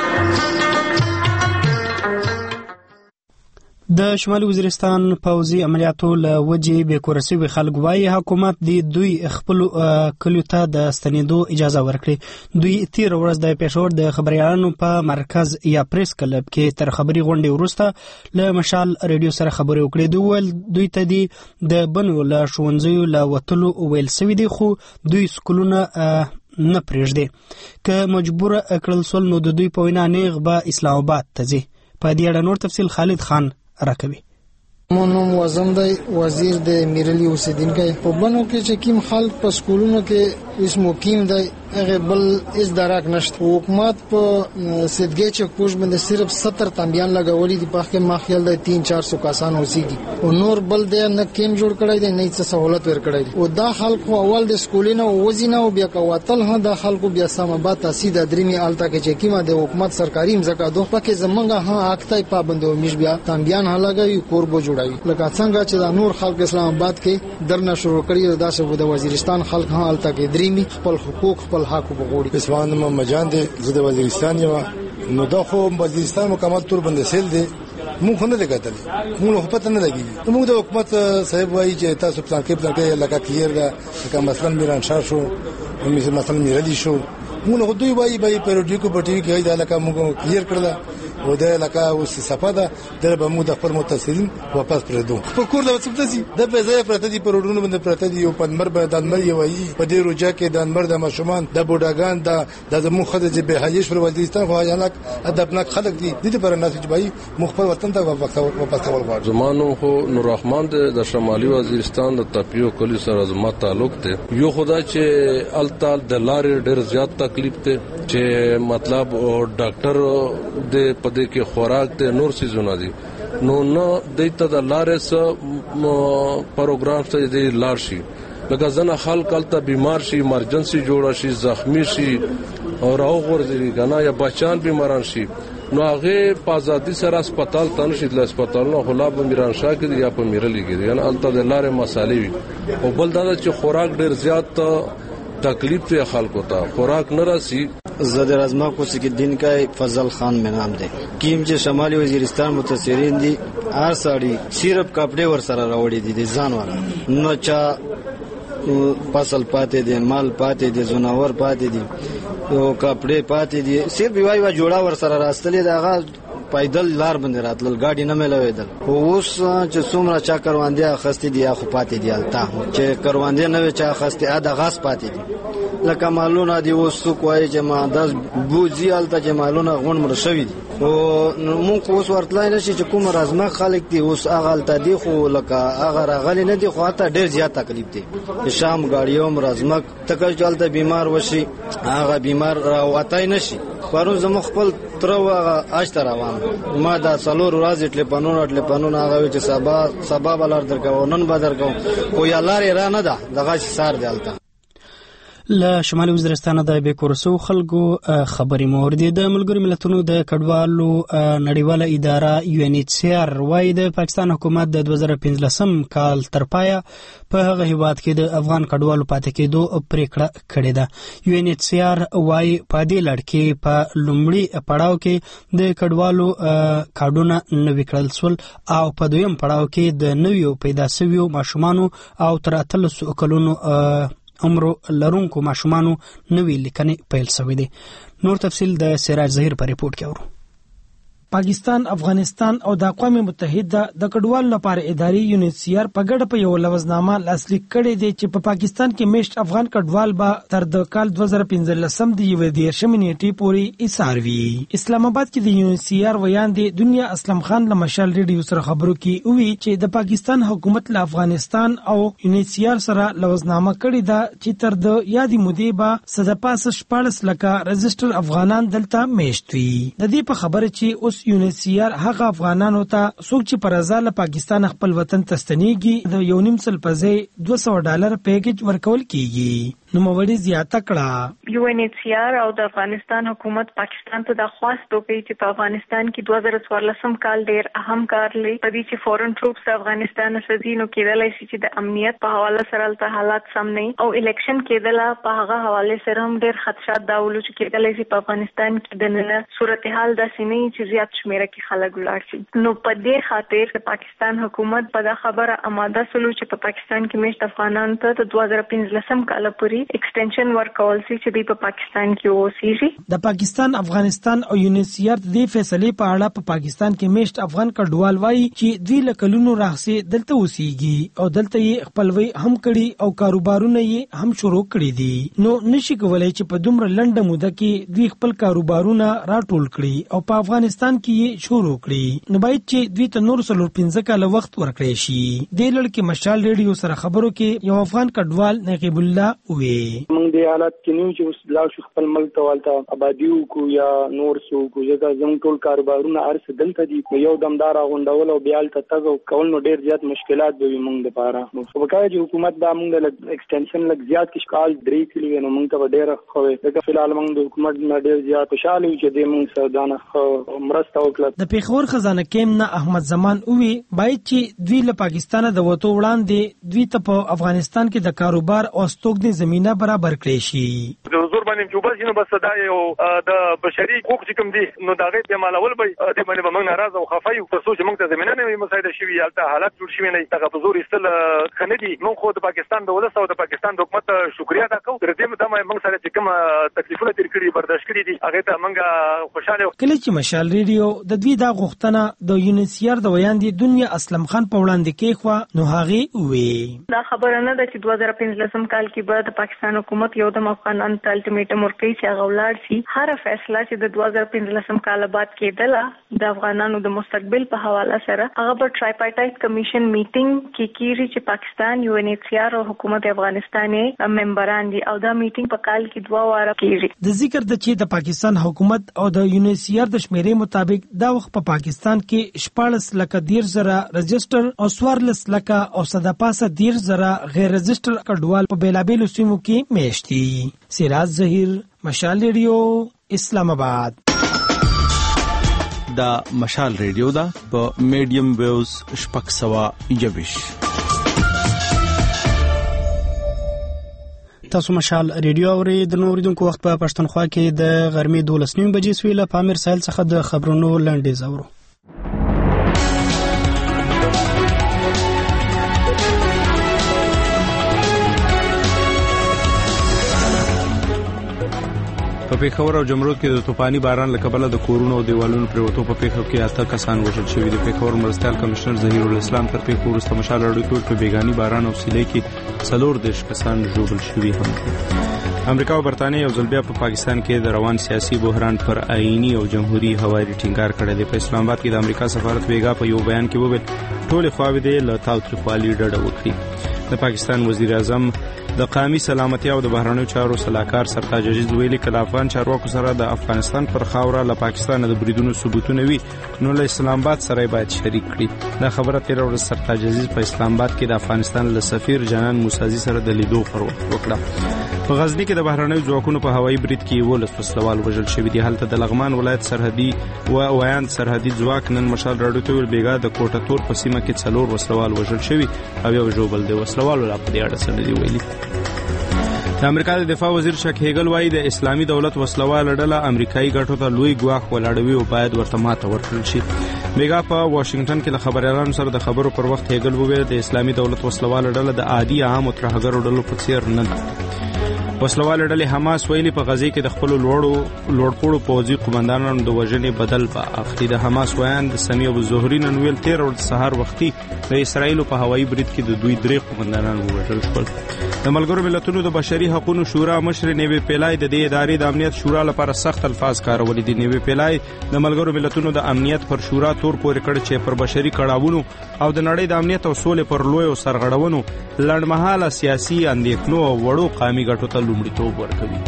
د شمالي وزیرستان پوځي عملیاتو له وجې بېکوره سوي خلک وایي حکومت د دوی خپلو کلیو ته د ستنېدو اجازه ورکړي. دوی تېره ورځ د پېښور د خبریالانو په مرکز یا پریس کلب کې تر خبري غونډې وروسته له مشال ریډیو سره خبرې وکړې. دوی ویل دوی ته دي د بنو له ښوونځیو له وتلو ویل سوي دي، خو دوی سکولونه نه پرېږدي. که مجبوره کړل سول نو د دوی په وینا نیغ به اسلام آباد ته ځي. په دې اړه نور تفصیل خالد خان راکوي. مونږ وزم دی وزیر د میرلی اوسیدونکو په بنو کې چې کوم خلک په سکولونو کې اس مقیم دی هغه بل اس دراک نشته. حکومت په سیدګي چک پوش باندې صرف ستر تنبیان لګولې دي، په کې ما خیال دی تین چار سو کسان اوسېږي او نور بل دی نه کیم جوړ کړی دی نه څه سہولت ور کړی دی. او دا خلکو اول د سکولینو وزینه او بیا کواتل هم دا خلکو بیا سماباد تاسید درېمي الته کې چې کیمه د حکومت سرکاري مزکا دوه پکې زمونږه ها اکتای پابند او مش بیا تنبیان هلاګوي کوربو جوړوي. لکه څنګه چې د نور خلک اسلام آباد کې درنه شروع کړی دا څه د وزیرستان خلک ها الته کې درېمي خپل حقوق خپل حق وګوري. اسمان محمد جان دی زه د وزیرستان یم. نو دا خو وزیرستان مکمل تور باندې سیل دی، مونږ خو نه لګاتل، مونږ خو پته نه لګیږي. موږ د حکومت صاحب وایي چې تاسو پلان کې پلان کې لکه کلیر دا لکه مثلا میران شاه شو مثلا میرلی شو، موږ خو دوی وایي به پروډیو کو پټي کې دا لکه موږ کلیر کړل و دا لکه اوس صفه ده در به مو د خپل متصلین واپس پردو په کور له وسب تاسي د به ځای پرته دي پروډونو باندې پرته دي او پنمر به دانمر یې وایي په دې روجا کې دانمر د مشومان د بوډاګان د د مو خدای چې به حاجی شور وزیرستان خو یانک ادبناک خلک دي د دې پر ناس چې بای مخبر وطن ته واپس کول غواړي. زمانو خو نور رحمان د شمالي وزیرستان د تپیو کلی سره زما تعلق ته یو خدای چې التال د لارې ډېر زیات تکلیف ته چې مطلب ډاکټر د پدې کې خوراک ته نور سيزونه دي نو نه دته د لارې سره پروګرام ته دی لار شي لکه ځنه خلک الته بیمار شي ایمرجنسي جوړه شي زخمی شي او راو غورځي کنه یا بچان بیماران شي نو هغه په ازادي سره هسپتال ته نشي د هسپتالونو خلاف میران شاه کې یا په میرلی کې یعنی الته د لارې مسالې وي او بل دا چې خوراک ډیر زیات تکلیف ته خلکو ته خوراک نه راسي زد رزمک وسیدین کا فضل خان میں نام دے کیم چې شمالي وزیرستان متصرین دي هر ساړي صرف کپڑے ور سره راوړي دي ځان والا نو چا فصل پاتې دي مال پاتې دي زناور پاتې دي او کپڑے پاتې دي صرف وای وا جوړا ور سره راستلې داغه پایدل لار باندې راتل گاډي نه ملويدل اوس چې څومره چا کروندې اخستې دي اخو پاتې دي الته چې کروندې نه چا اخستې اده غاس پاتې دي لکه مالونه دی اوس څوک وایي چې ما داس بوزي الته چې مالونه غون مر شوی دي او مونږ اوس ورتلای نشي چې کوم رازمه خلک دي اوس هغه الته دي خو لکه هغه راغلي نه دي خو ته ډیر زیات تکلیف دي شام گاډیوم رازمه تکل چلته بیمار وشي هغه بیمار راوتای نشي پرون زمو خپل تر هغه اشتر روان ما دا څلور ورځې ټلیفونونه ټلیفونونه هغه چې سبا سبا بلار درکو نن به درکو خو یا لارې را نه ده دغه سار دی الته له شمالي وزیرستان د بیکورسو خلکو خبري موردي د ملګری ملتونو د کډوالو نړیواله اداره یو ان ایچ سی آر وايي د پاکستان حکومت د دوه زره پنځلسم کال تر پایه په هغه هیواد کې د افغان کډوالو پاتې کېدو پریکړه کړې ده. یو ان ایچ سی آر وايي په دې لړ کې په لومړي پړاو کې د کډوالو کارډونه نوي کړل شول او په دویم پړاو کې د نویو پیدا شویو ماشومانو او تر اتلسو کلونو عمر لرونکو ماشومانو نوې لیکنې پیل شوې دي. نور تفصیل د سراج ظهیر په ریپورت کې اورو. پاکستان، افغانستان او د اقوام متحده د کډوالو لپاره اداري یو ان ایچ سی آر په ګډه په یو لوزنامه لاسلیک کړی دی چې په پاکستان کې میشت افغان کډوال به تر د کال دوه زره پنځلسم د یو دیرشم نیټې پورې ایثار وي. اسلام آباد کې د یو ان ایچ سی آر ویاندې دنیا اسلم خان له مشال ریډیو سره خبرو کې وی چې د پاکستان حکومت له افغانستان او یو ان ایچ سی آر سره لوزنامه کړی دا چې تر د یادې مودې به صدپاس شپاړس لکه رجسټر افغانان دلته میشت وي. د دې په خبره چې اوس یو ان ایچ سی آر هغه افغانانو ته څوک چې پر ځای له پاکستان خپل وطن ته ستنېږي د یو نیم سل په ځای دوه سوه ډالر پیکیج ورکول کیږي. نو موړي زیاته کړه. یو ان ایچ سی آر او د افغانستان حکومت پاکستان ته د خواست وکړي چې په افغانستان کې دوه زره څوارلسم کال ډیر اهم کار لري په دې چې فورن ټروپس د افغانستان سزینو کېدلای شي چې د امنیت په حواله سره الته حالات سم نه او الیکشن کېدل په هغه حواله سره هم ډیر خدشات داولو چې کېدلای شي په افغانستان کې د نن صورتحال د سینې چې زیات شمیره کې خلک ولاړ شي. نو په دې خاطر د پاکستان حکومت په دا خبره آماده سلو چې په پاکستان کې میشت افغانان ته د دوه زره پنځلسم کال پورې ایکسټنشن ورکول شي چې دوی په پاکستان کې اوسېږي. د پاکستان، افغانستان او یو ان ایچ سی آر د دې فیصلې په اړه په پاکستان کې میشت افغان کډوال وایي چې دوی له کلونو راهیسې دلته اوسېږي او دلته یې خپلوي هم کړي او کاروبارونه یې هم شروع کړي دي. نو نشي کولای چې په دومره لنډه موده کې دوی خپل کاروبارونه راټول کړي او په افغانستان کې یې شروع کړي. نو باید چې دوی ته نور څلور پنځه کاله وخت ورکړی شي. د لړ کې مشال ریډیو سره خبرو کې یو افغان کډوال نقیب الله وی موږ د حالت کې نیو چې اوس لا شو خپل ملک ته والته آبادیو کو یا نور سو کو ځکه زموږ ټول کاروبارونه ارس دلته دي یو دمدار غونډول او بیا ته تاسو کول نو ډیر زیات مشکلات به موږ لپاره. نو وکړه چې حکومت دا موږ د ایکسټنشن لګ زیات کې کال درې کلی نو موږ ته ډیر خوي ځکه فلحال موږ د حکومت نه ډیر زیات خوشاله یو چې د موږ سره دانه مرسته وکړه. د پیښور خزانه کېم نه احمد زمان اووی باید چې دوی له پاکستان د وټو وړاندې دوی ته په افغانستان کې د کاروبار او استوګنې زمينه برابر کړی شي. د حضور باندې جوبه شنو بس دا یو د بشري حقوق چې کوم دي نو دا غي په مالول به د باندې به موږ ناراضه او خفه یو تر څو چې موږ ته زمينه نه وي مساعده شي البته حالات جوړ شي نه دا په زور استل خندي نو خو د پاکستان د ولس او د پاکستان د حکومت شکریا ادا کوو. تر دې مده موږ سره چې کوم تکلیفونه تیر کړی برداشت کړی دي هغه ته موږ خوشاله. کله چې مشال ریډیو د دوی دا غوښتنه د یو ان ایچ سی آر د ویاندې دنیا اسلم خان په وړاندې کې خو نو هغه وی دا خبره نه ده چې دوه زره پنځلسم کال کې به د پاکستان حکومت یو د افغانانو ته الټیمیټم ورکړي چې هغه ولاړ شي. هر فیصله چې د دوه زره پنځلسم کال بعد کېدله د افغانانو د مستقبل په حواله سره هغه په ټرایپارټایټ کمیشن میټینګ کې کیږي چې پاکستان، یو ان ایچ سی آر او حکومت افغانستان ممبران دي او دا میټینګ په کال کې دوه واره کیږي. د ذکر د چې د پاکستان حکومت او د یو ان ایچ سی آر د شمیرې مطابق دا وخت په پاکستان کې شپاړس لکه دېرش زره رجسټر او څوارلس لکه او صدپاسه دېرش زره غیر رجسټر کډوال په بیلابیلو سیمو کې میشت دي. سراج ظهیر، مشال ریډیو، اسلام آباد. دا مشال ریډیو دا په میډیم ویوز شپږ سوه یوویشت. تاسو مشال ریډیو اوري د نوریدونکو وخت په پښتونخوا کې د غرمې دولس نیمې بجې سوی له پامیر سایل څخه د خبرونو لنډیز اورو. په پیښور او جمرود کې د طوفاني باران له کبله د کورونو او دیوالونو پریوتو په پیښو کې اته کسان وژل شوي دي. پیښور مرستیال کمشنر ظهیر الاسلام تر پیښو وروسته مشال اړیکو په بیګانی باران او سیلۍ کې څلور دیرش کسان ژوبل شوي هم دي. امریکا او برتانیې یو ځل بیا په پاکستان کې د روان سیاسي بحران پر آئینی او جمهوریت هوایي ټینګار کړی دی. په اسلام آباد کې د امریکا سفارت بیګا په یو بیان کې وویل ټول خواوې دې له تاوتریخوالي ډډه وکړي. د پاکستان وزیر اعظم د قومي سلامتي او د بهرنیو چارو صلاحکار سرتاج عزیز ویلي کله افغان چارواکو سره د افغانستان پر خاوره له پاکستان د بریدونو ثبوتونه وي نو له اسلام آباد سره باید شریک کړي. دا خبره تیر ورځ سرتاج عزیز په اسلام آباد کې د افغانستان له سفیر جنان موسازي سره د لیدو پر وخت وکړه. په غزنی کې د بهرنیو ځواکونو په هوایي برید کې ولس وسلوال وژل شوي دي. هلته د لغمان ولایت سرحدي و ویاند سرحدي ځواک نن مشال راډیو ته ویل بیګا د کوټه تور په سیمه کې څلور وسلوال وژل شوي او یو ژوبل دی. وسلوال ولا په دې اړه څه دی ویلي. د امریکا د دفاع وزیر شک هیګل وایي د اسلامي دولت وسلوال ډله امریکایي ګټو ته لوی ګواښ ولاړوي او باید ورته ماته ورکړل شي. بیګا په واشنگټن کې د خبريالانو سره د خبرو پر وخت هیګل وویل د اسلامي دولت وسلوال ډله د عادي عام ترهګرو ډلو په څیر نه ده. وسلوال ډلې حماس ویلي په غزه کې د خپل لوړو لوړپوړو پوځي قومندانانو د وژنې بدل په اخلي. د حماس ویاند سمیع ابوظهري نن ویل تیر ورځ سهار وختي د اسرایل په هوایي برید کې د دوی درې قومندانان وژل شول. د ملګرو ملتونو د بشري حقوقو شورا مشر نیوی پیلای د دې ادارې د امنیت شورا لپاره سخت الفاظ کارولي دي. نیوی پیلای د ملګرو ملتونو د امنیت پر شورا تور پورې کړ چې پر بشري کړاوونو او د نړۍ د امنیت او سولې پر لوی او سرغړونو لړمحاله سیاسي اندېښنو او وړو قومي ګټو ته لومړیتوب ورکوي.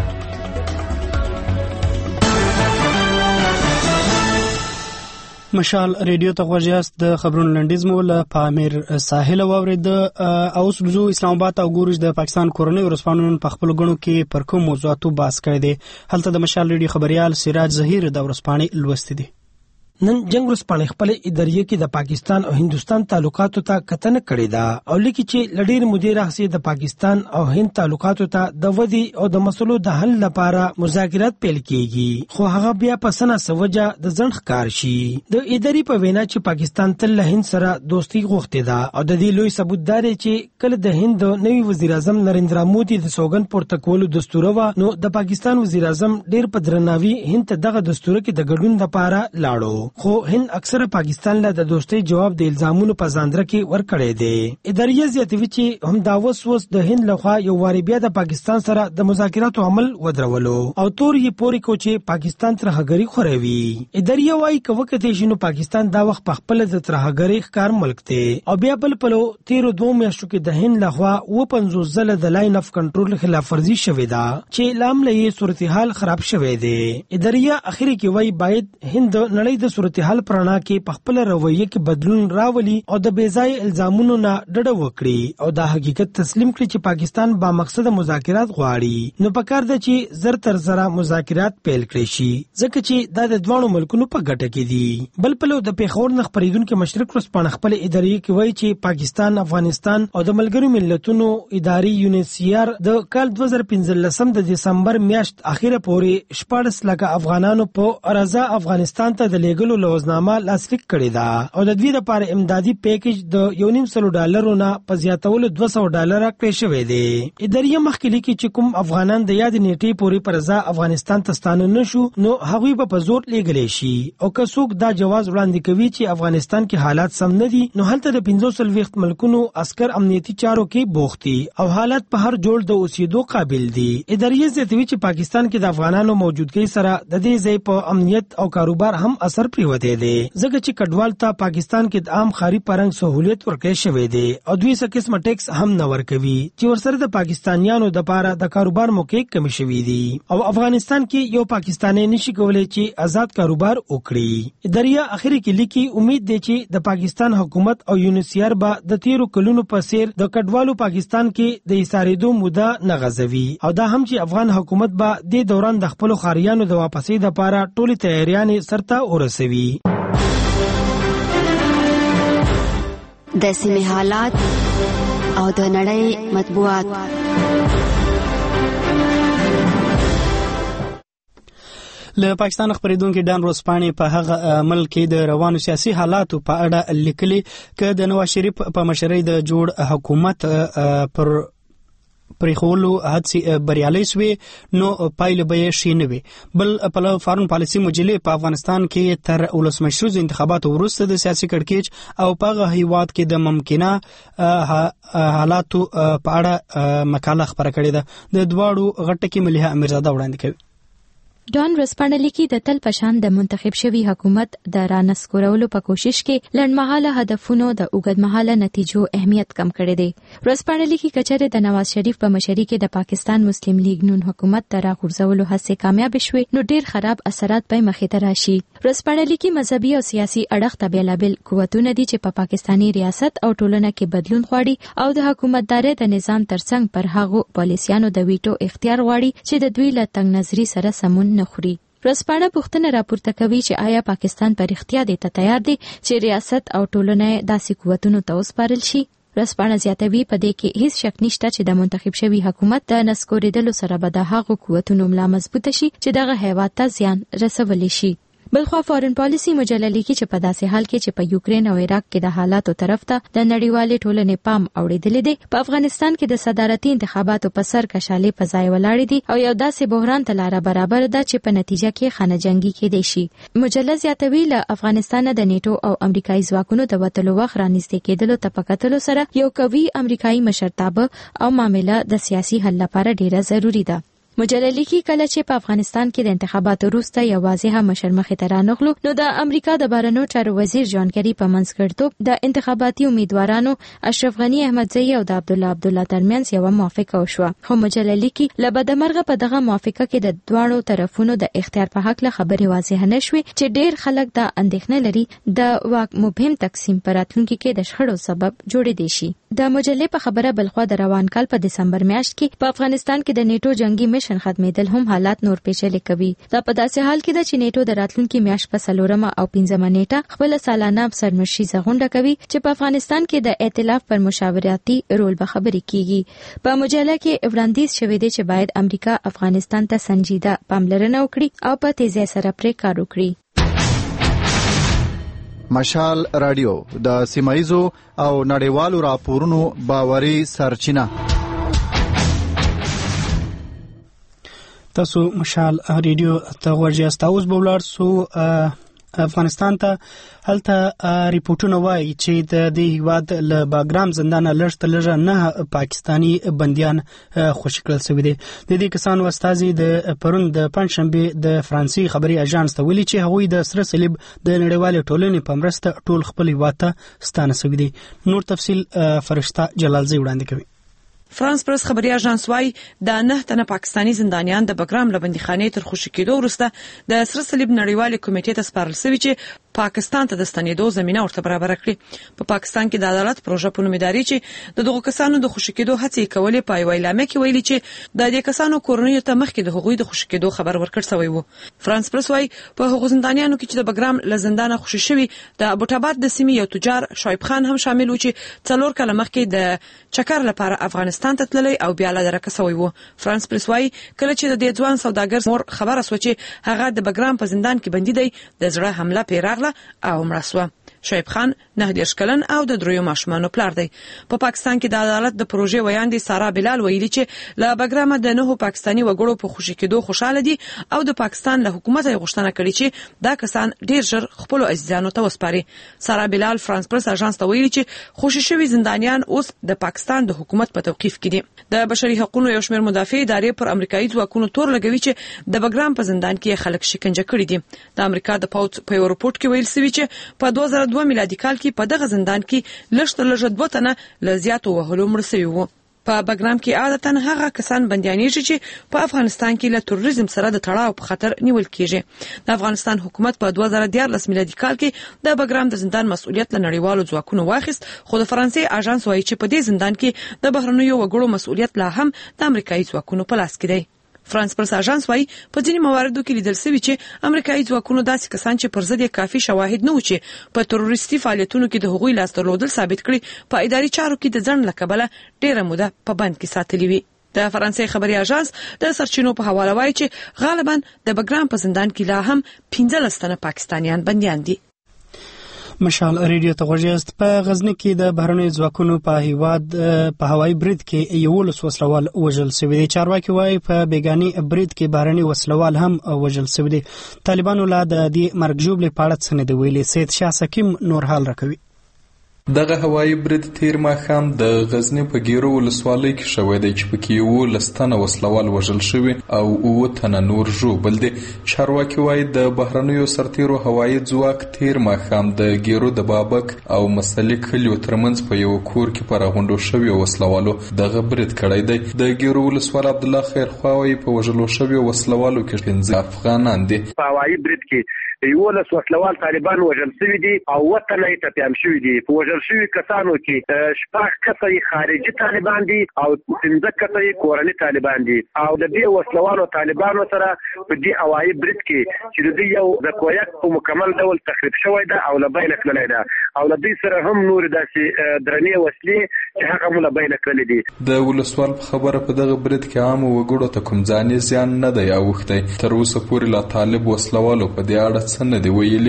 مشال ریډیو ته غوږیاست. د خبرونو لنډیز مو له پامیر ساحل واورید. اوس بزو اسلام آباد او ګورج د پاکستان کورنۍ ورسپانونو په خپل غونو کې پر کوم موضوعاتو بحث کړی دی. هلته د مشال ریډیو خبريال سراج ظهیر د ورسپانې لوستي دي. نن جنگ ورسپانې خپل ادارې کې د پاکستان او هندستان تعلقاتو ته کتنه کړې ده او لیکي چې لډیر مدیر راځي د پاکستان او هند تعلقاتو ته د ودی او د مسلو د حل لپاره مذاکرات پیل کیږي. خو هغه بیا په سنا سوجا د ځنډ ښکار شي. د ادارې په وینا چې پاکستان تل له هند سره دوستي غوښتي ده او د دې لوی ثبوت دی چې کله د هند نوي وزیر اعظم نریندرا مودي د سوګن پورته کولو دستور و نو د پاکستان وزیر اعظم ډیر په درناوي هند ته دغه دستور کې د ګډون لپاره لاړو. خو هند اکثره پاکستان له د دوستۍ جواب د الزامونو په ځاندره کې ورکړی دی. ادارې زیاتوي چې هم دا وس وس د هند لخوا یو واری بیا د پاکستان سره د مذاکراتو عمل ودرولو او تور یې پوري کو چې پاکستان ترهګری خوروي. ادارې وايي کوکه شنو پاکستان دا وخت په خپل د ترهګری ښکار ملک دی او بیا بل پلو تیر دوه میاشتو کې د هند لخوا و پنځوس ځله د لاین اف کنټرول خلاف ورزي شوې ده چې لامل یې صورتحال خراب شوې ده. ادارې اخري کې وايي باید هند نړۍ د صورتحال پرانا کې په خپل رویه کې بدلون راولي او د بیځای الزامونو نه ډډه وکړي او دا حقیقت تسلیم کړي چې پاکستان با مقصد مذاکرات غواړي. نو پکار ده چې زر تر زره مذاکرات پیل کړي شي ځکه چې دا د دوه ملکونو په ګټه کې دي. بل پلو د پیښور نخ پریدونکو مشرق ورسپانې خپل ادارې کې وایي چې پاکستان افغانستان او د ملګرو ملتونو ادارې یونیسیار د کال دوه هزار پنځلس د دسمبر میاشت اخیره پورې شپږ لک افغانانو په ارزا افغانستان ته د لیګلو لوزنامه لاسلیک کړې ده او د دوی لپاره امدادي پیکیج د یو نیم سلو ډالرو نه په زیاتولو دوه سوه ډالر کړی شوی دی. ادارې مخکې لیکي چې کوم افغانان د یاد نیټې پورې پر ځا افغانستان ته ستانه نشو نو هغوی به په زور لیږلی شي او که څوک دا جواز وړاندې کوي چې افغانستان کې حالات سم نه دي نو هلته د پنځه څلوېښت ملکونو عسكر امنیتي چارو کې بوخت دي او حالات په هر جوړ د اوسېدو قابل دي. ادارې زیاتوي چې پاکستان کې د افغانانو موجودګۍ سره د دې ځای په امنیت او کاروبار هم اثر پریوتی دی ځکه چې کډوال ته پاکستان کې د عام خاري پرنګ سہولیت ورکړی شوی دی او دوی څه قسمه ټیکس هم نه ورکوي چې ورسره د پاکستانیانو د پاره د کاروبار موقع کمی شوی دی او افغانستان کې یو پاکستانی نشي کولای چې آزاد کاروبار وکړي. ادارې اخري کې لیکي امید دی چې د پاکستان حکومت او یونیسیار به د تیرو کلونو په څیر د کډوالو پاکستان کې د ایساریدو موده نه غځوي او دا هم چې افغان حکومت به د دوران د خپل خاریانو د واپسۍ لپاره ټولې تیاریانې سرته ورسوي. د سیمې حالات او د نړۍ مطبوعات. له پاکستان خبرېدونکي ډان روسپانې په هغه عمل کې د روانو سیاسي حالاتو په اړه لیکلي ک د نواز شریف په مشرۍ د جوړ حکومت پر پرېښولو هڅې بریالۍ شوې نو پایلې به یې ښې نه وي. بل پلو فارن پالیسي مجلې په افغانستان کې تر ولسمشریزو انتخاباتو وروسته د سیاسي کړکېچ او په هغه هیواد کې د ممکنه حالاتو په اړه مقاله خپره کړې ده. د دواړو غټکي مليحه امیرزاده وړاندې کوي. ډان ورسپانلی کې د تل پشان د منتخب شوی حکومت د رانسکورولو په کوشش کې لړمحاله هدفونو د اوږدمهاله نتیجو اهمیت کم کړی دی. ورسپانلی کې کچره د نواز شریف په مشرۍ کې د پاکستان مسلم لیگ نون حکومت تر غورځولو هڅې کامیاب شوې نو ډیر خراب اثرات په مخې ته راشي. ورسپانلی کې مذهبي او سیاسي اړخ ته بیلابل قوتونه دي چې په پا پاکستانی ریاست او ټولنه کې بدلون غواړي او د حکومتدارۍ د نظام ترڅنګ پر هغو پالیسیانو د ویټو اختیار غواړي چې د دوی له تنګ نظري سره سمون نه خوري. ورسپانه پوښتنه راپورته کوي چې آیا پاکستان پر اختیا دی ته تیار دی چې ریاست او ټولنه داسې قوتونو ته وسپارل شي. ورسپانه زیاتوي په دې کې هیڅ شک نشته چې د منتخب شوی حکومت د نسکورېدلو سره به د هغو قوتونو ملا مضبوطه شي چې دغه هیواد ته زیان رسولی شي. بلخوا فارن پالیسی مجله لیکي چې په داسې حال کې چې په یوکرين او عراق کې د حالاتو طرف ته د نړیوالې ټولنې پام اوړېدلې دی، په افغانستان کې د صدارتي انتخاباتو په سر کشالې په ځای ولاړې دي او یو داسې بحران ته لاره برابر ده چې په نتیجه کې خانه جنگي کېدی شي. مجله زیاتوي له افغانستان د نیټو او امریکایي ځواکونو د وتلو وخت رانږدې کېدلو ته په کتلو سره یو قوي امریکایي مشرتابه او معامله د سیاسي حل لپاره ډیره ضروری ده. مجله لیکي کله چې په افغانستان کې د انتخاباتو وروسته یو واضحه مشرمخې ته رانغلو نو د امریکا د بهرنیو چارو وزیر جان کری په منځګړیتوب د انتخاباتي امیدوارانو اشرف غنی احمدزی او د عبدالله عبدالله ترمنځ یو موافقه وشوه. خو مجله لیکي له بدمرغه په دغه موافقه کې د دواړو طرفونو د اختیار په حق له خبرې واضح نه شوې چې ډیر خلک د اندېښنه لري د واک مبهم تقسیم پر راتلونکي کې د شخړو سبب جوړې دي شي. د مجلې په خبره بلخوا د روان کال په دسمبر میاشت کې په افغانستان کې د نیټو جنگي میشن ختمېدل هم حالات نور پیچلي کوي. دا په داسې حال کې ده چې نیټو د راتلونکي میاشت په څلورمه او پنځمه نیټه خپل سالانه سرمشریزه غونډه کوي چې په افغانستان کې د ائتلاف پر مشاورتي رول به خبرې کیږي. په مجله کې وړاندیز شوی دی چې باید امریکا افغانستان ته سنجیده پاملرنه وکړي او په تیزی سره پرې کار وکړي. مشال رادیو د سیمایزو او نړیوالو راپورونو باوري سرچینه. تاسو مشال رادیو ته ورجاست اوس به ولاړ سو افغانستان ته. هلته ریپورتونه وایي چې د دې هیواد له باګرام زندان لږ تر لږه نه پاکستانی بندیان خوشي کړل شوي دي. د دې کسانو استازي د پرون د پنځشنبه د فرانسې خبري اژانس ته ویلي چې هغوی د سره صلیب د نړیوالې ټولنې په مرسته ټول خپل هیواد ته ستانه شوي دي. نور تفصیل فرشته جلالزی وړاندې کوي. فرانس پرس خبري اژانس وايي د نه تنه پاکستانی زندانیان د بګرام له بندیخانې تر خوشي کېدو وروسته د سره صلیب نړیوالې کمیټې ته سپارل شوی چې پاکستان ته د ستنېدو زمينه ورته برابر کړي. په پاکستان کې د عدالت پروژه په نوم ادارې چې د دغو کسانو د خوشي کېدو هڅې کولې په ویلامه کې ویلي چې د دې کسانو کورنیو ته مخکې د حقوقي د خوشي کېدو خبر ورکړ شوی وو. فرانس پرس وايي په هغو زندانیانو کې چې د بګرام له زندانه خوشي شوی د ابوټاباد د سیمې یو تجار شعیب خان هم شامل و چې څلور کاله مخکې د چکر لپاره افغانستان ته تللی او بیا لا درکه شوی وو. فرانس پرس وايي کله چې د دې ځوان سوداګر مور خبره سو چې هغه د بګرام په زندان کې بندي دی د زړه حمله پیراغله او مړه شو. شعیب خان نه دیرش کلن او د دریو ماشومانو پلار دی. په پا پاکستان کې د عدالت د پروژې ویاندې سارا بلال ویلي چې له بګرامه د نهو پاکستانی وګړو په خوشي کېدو خوشاله دي او د پاکستان له حکومت یې غوښتنه کړې چې دا کسان ډیر ژر خپل عزیزانو ته وسپاري. سارا بلال فرانس پرس اژانس ته ویلي چې خوشي شوی زندانیان اوس د پاکستان د حکومت په توقیف کې دي. د بشري حقوقو یو شمېر مدافع ادارې پر امریکایي ځواکونو تور لګوي چې د بګرام په زندان کې خلک شکنجه کړي دي. د امریکا د پاوت په یو رپورت کې ویل شوی چې په دوه زره دوه میلادي کال کې په دغه زندان کې لږ تر لږه دوه تنه له زیاتو وهلو مړه شوي وو. په بګرام کې عادتاً هغه کسان بندیانېږي چې په افغانستان کې له تروریزم سره د تړاو په خطر نیول کېږي. د افغانستان حکومت په دوه زره دیارلس میلادي کال کې د بګرام د زندان مسؤلیت له نړیوالو ځواکونو واخیست، خو د فرانسې اژانس وايي چې په دې زندان کې د بهرنیو وګړو مسؤلیت لا هم د امریکایي ځواکونو په لاس کې دی. فرانس پرس اژانس وايي په ځینې مواردو کې لیدل شوي چې امریکایي ځواکونو داسې کسان چې پر ضد یې کافي شواهد نه و چې په تروریستي فعالیتونو کې د هغوی لاس درلودل ثابت کړي په اداري چارو کې د ځنډ له کبله ډېره موده په بند کې ساتلي وي. د فرانسې خبري اژانس د سرچینو په حواله وایي چې غالبا د بګرام په زندان کې لا هم پنځلس تنه پاکستانیان بنديان دي. مشال ریډیو ته غوږیاست. په غزنی کې د بهرنیو ځواکونو په هیواد په هوایي برید کې یولس وسلوال وژل شوي دي. چارواکي وایي په بیګاني برید کې بهرني وسلوال هم وژل شوي دي. طالبانو لا د دې مرګ ژوبلې په اړه څه نه دی ویلي. سید شاه حکیم نور حال راکوي. دغه هوایي برید تیر ماښام د غزنی په ګیرو ولسوالۍ کې شوی دی چې پکې یولس تنه وسلوال وژل شوي او اووه تنه نور ژوبل دي. چارواکي وایي د بهرنیو سرتیرو هوایي ځواک تیر ماښام د ګیرو د بابک او مسلې کلیو ترمنځ په یو کور کې په راغونډو شویو وسلوالو دغه برید کړی دی. د ګیرو ولسوال عبدالله خیرخوا وایي په وژلو شویو وسلوالو کې پنځه افغانان دي. په هوایي برید کې یولس وسلوال طالبان وژل شوي دي او اووه تنه یې ټپیان شوي دي. په وژل شوي کسانو کې شپږ کسه یې خارجي طالبان دي او پنځه کسه یې کورني طالبان دي. او د دې وسلوالو طالبانو سره په دې هوایي برید کې چې د دې یو د کویک په مکمل ډول تخریب شوی ده او له بینه کړلی ده او له دې سره هم نور داسې درنې وسلې چې هغه هم له بینه کړلې دي. د ولسوال په خبره په دغه برید کې عامو وګړو ته کوم ځاني زیان نه دی اوښتی. تر اوسه پورې لا طالب وسلوالو په دې اړه څه نه دی ویلي.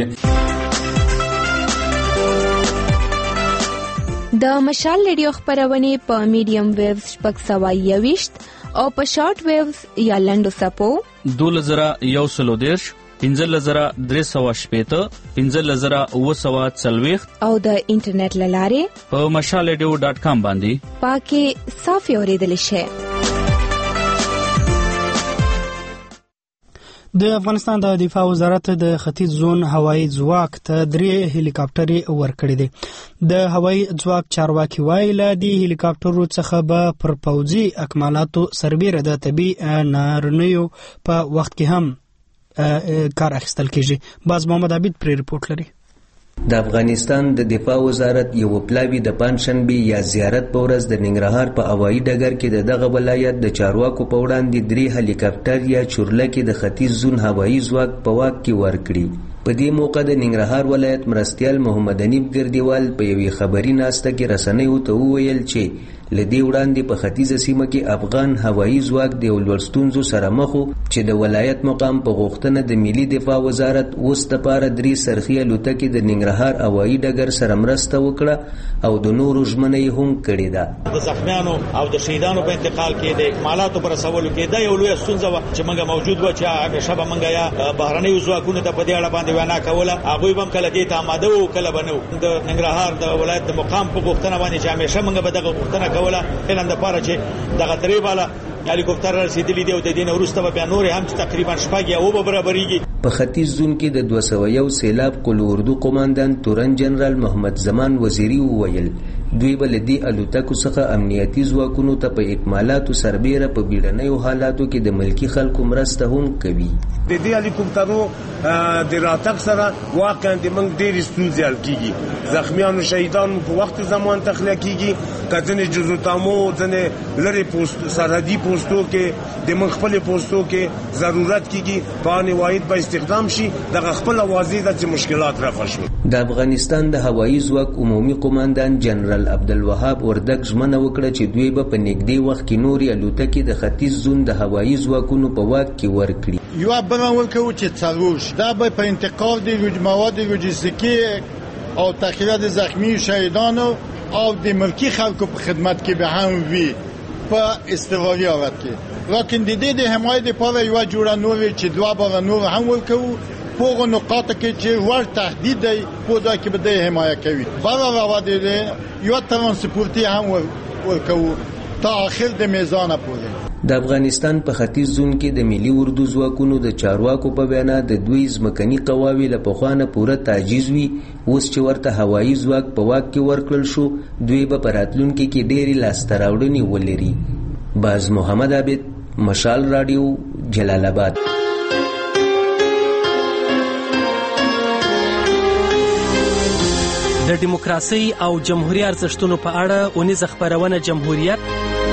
د مشال ریډیو خبرونه په میډیم ویوز شپږ سوه یوویشت او په شارټ ویوز یا لنډو څپو دولس زره یو سلو دېرش، پنځلس زره درې سوه شپېته، پنځلس زره اووه سوه څلوېښت او د انټرنیټ له لارې په مشال ریډیو ډاټ کام باندې پاکې صافي اورېدلی شئ. د افغانستان د دفاع وزارت د ختیځ زون هوایي ځواک ته درې هلیکاپټرې ورکړې دي. د هوایي ځواک چارواکي وایي له دې هلیکاپټرو څخه به پر پوځي اکمالاتو سربیره د طبي نارنیو په وخت کې هم کار اخیستل کیږي. باز محمد عبید پرې رپورټ لري. د افغانستان د دفاع وزارت یو پلاوی د پنځشنبه یا زیارت په ورځ د ننګرهار په هوایي ډګر کې د دغه ولایت د چارواکو په وړاندې درې هلیکاپټر یا چورلکې د ختیځ زون هوایي ځواک په واک کې ورکړي. په دې موقع د ننګرهار ولایت مرستیال محمد انیب ګردیوال په یوې خبري ناسته کې رسنیو ته وویل چې لدی وړاندې په ختیځه سیمه کې افغان هوایي ځواک د ولور ستونزو سره مخ چې د ولایت مقام په غوښتنه د ملي دفاع وزارت اوس د پاره درې سرخي الوتکې د ننګرهار هوایي ډګر سره مرسته وکړه او د نورو ژمنه یې هم کړې ده. د زخمیانو او د شهیدانو په انتقال کې د اکمالاتو پر رسولو کې دا یو لوی ستونزه و چې موږ موجود و چې همیشه به موږ یا بهرنیو ځواکونو ته په دې اړه باندې وینا کوله. هغوی هم کله دې ته آماده وو کله به نه وو. د ننګرهار د ولایت د مقام په غوښتنه باندې چې همیشه موږ به دغه غوښتنه کوله علم د پاره چې دغه درې بالا هلیکوپټر رسیدلی دی او د دې نه وروسته به بیا نور هم چې تقریبا شپږ یا اووه برابرېږي. په ختیځ زون کې د دوه سوه یو سیلاب قلو اردو قوماندان تورن جنرال محمد زمان وزیری وویل دوی بل دې الوتکو څخه امنیتي ځواکونو ته په اکمالاتو سربیره په بیړنیو حالاتو کې د ملکی خلکو مرسته هم کوي. د دې هلیکوپټرو د راتګ سره واقعا د موږ ډېرې ستونزې حل کیږي. زخمیانو شهیدانو په وخت زمان تخلیه کیږي. کځنې جزوتامو ځنې لري پوسټ سرحدي پوسټو کې د موږ خپل پوسټو کې ضرورت کیږي په ان واحد به استخدام شي دغه خپل اوازې د مشکلات رفع شي. د افغانستان د هوایي ځواک عمومي قوماندان جنرال عبدالوهاب وردګ ژمنه وکړه چې دوی به په نږدې وخت کې نورې الوتکې د ختیځ زون د هوایي ځواکونو په واک کې ورکړي. یو بنا ورکوي چې څلور دا به په انتقال د مواد لوجستیکي او تخلیه زخمی شهیدانو او د ملکی خلکو په خدمت کې به هم وي په استواری آورد کې. لیکن د دې د حمایت لپاره یو جوړه نور چې دوه بار نور هم ورکوي په نقاط کې چې ور تهدید دی په دا کې به د حمایت کوي. بابا بابا دې یو ترانسپورتي هم ورکوي تا اخر د میزان پورې. د افغانستان په ختیځ زون کې د ملي اردو ځواکونو د چارواکو په وینا د دوی ځمکني قواوی له پخوانه پوره تعجیز وي. اوس چې ورته هوایي ځواک په واک کې ورکړل شو دوی به په راتلونکي کې ډېرې لاسته راوړنې ولري. باز محمد عابد، مشال رادیو، جلال آباد. د دیموکراسي او جمهوریت ارزښتونو په اړه اونیزه خبرونه جمهوریت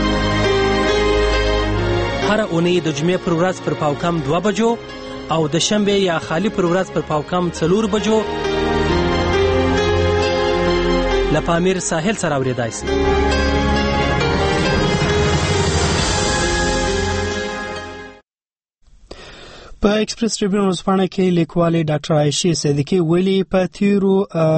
هر اونۍ د جمعې پر ورځ پر پاوکم دوه بجو او د شنبه یا خالی پر ورځ پر پاوکم څلور بجو له پامیر ساحل سره اورېدای شي. په ایکسپریس ټریبیون ورځپاڼه کې لیکوالې ډاکټر عایشې صدیقي ویلي په تیرو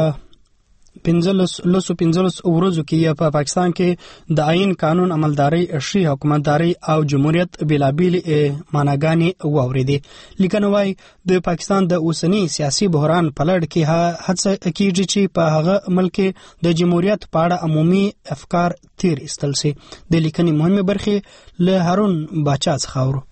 پنځلس لسو پنځلس ورځو کې په پاکستان کې د آئین قانون عملداري شری حکومتداري او جمهوریت بلابل معناګانې واوریدې. لیکنه وايي د پاکستان د اوسنی سیاسي بحران په لړ کې هڅه کیږي چې په هغه ملک د جمهوریت په اړه عمومي افکار تیر ایستل شي. د لیکنې مهمه برخه له هارون باچا څخه اورو.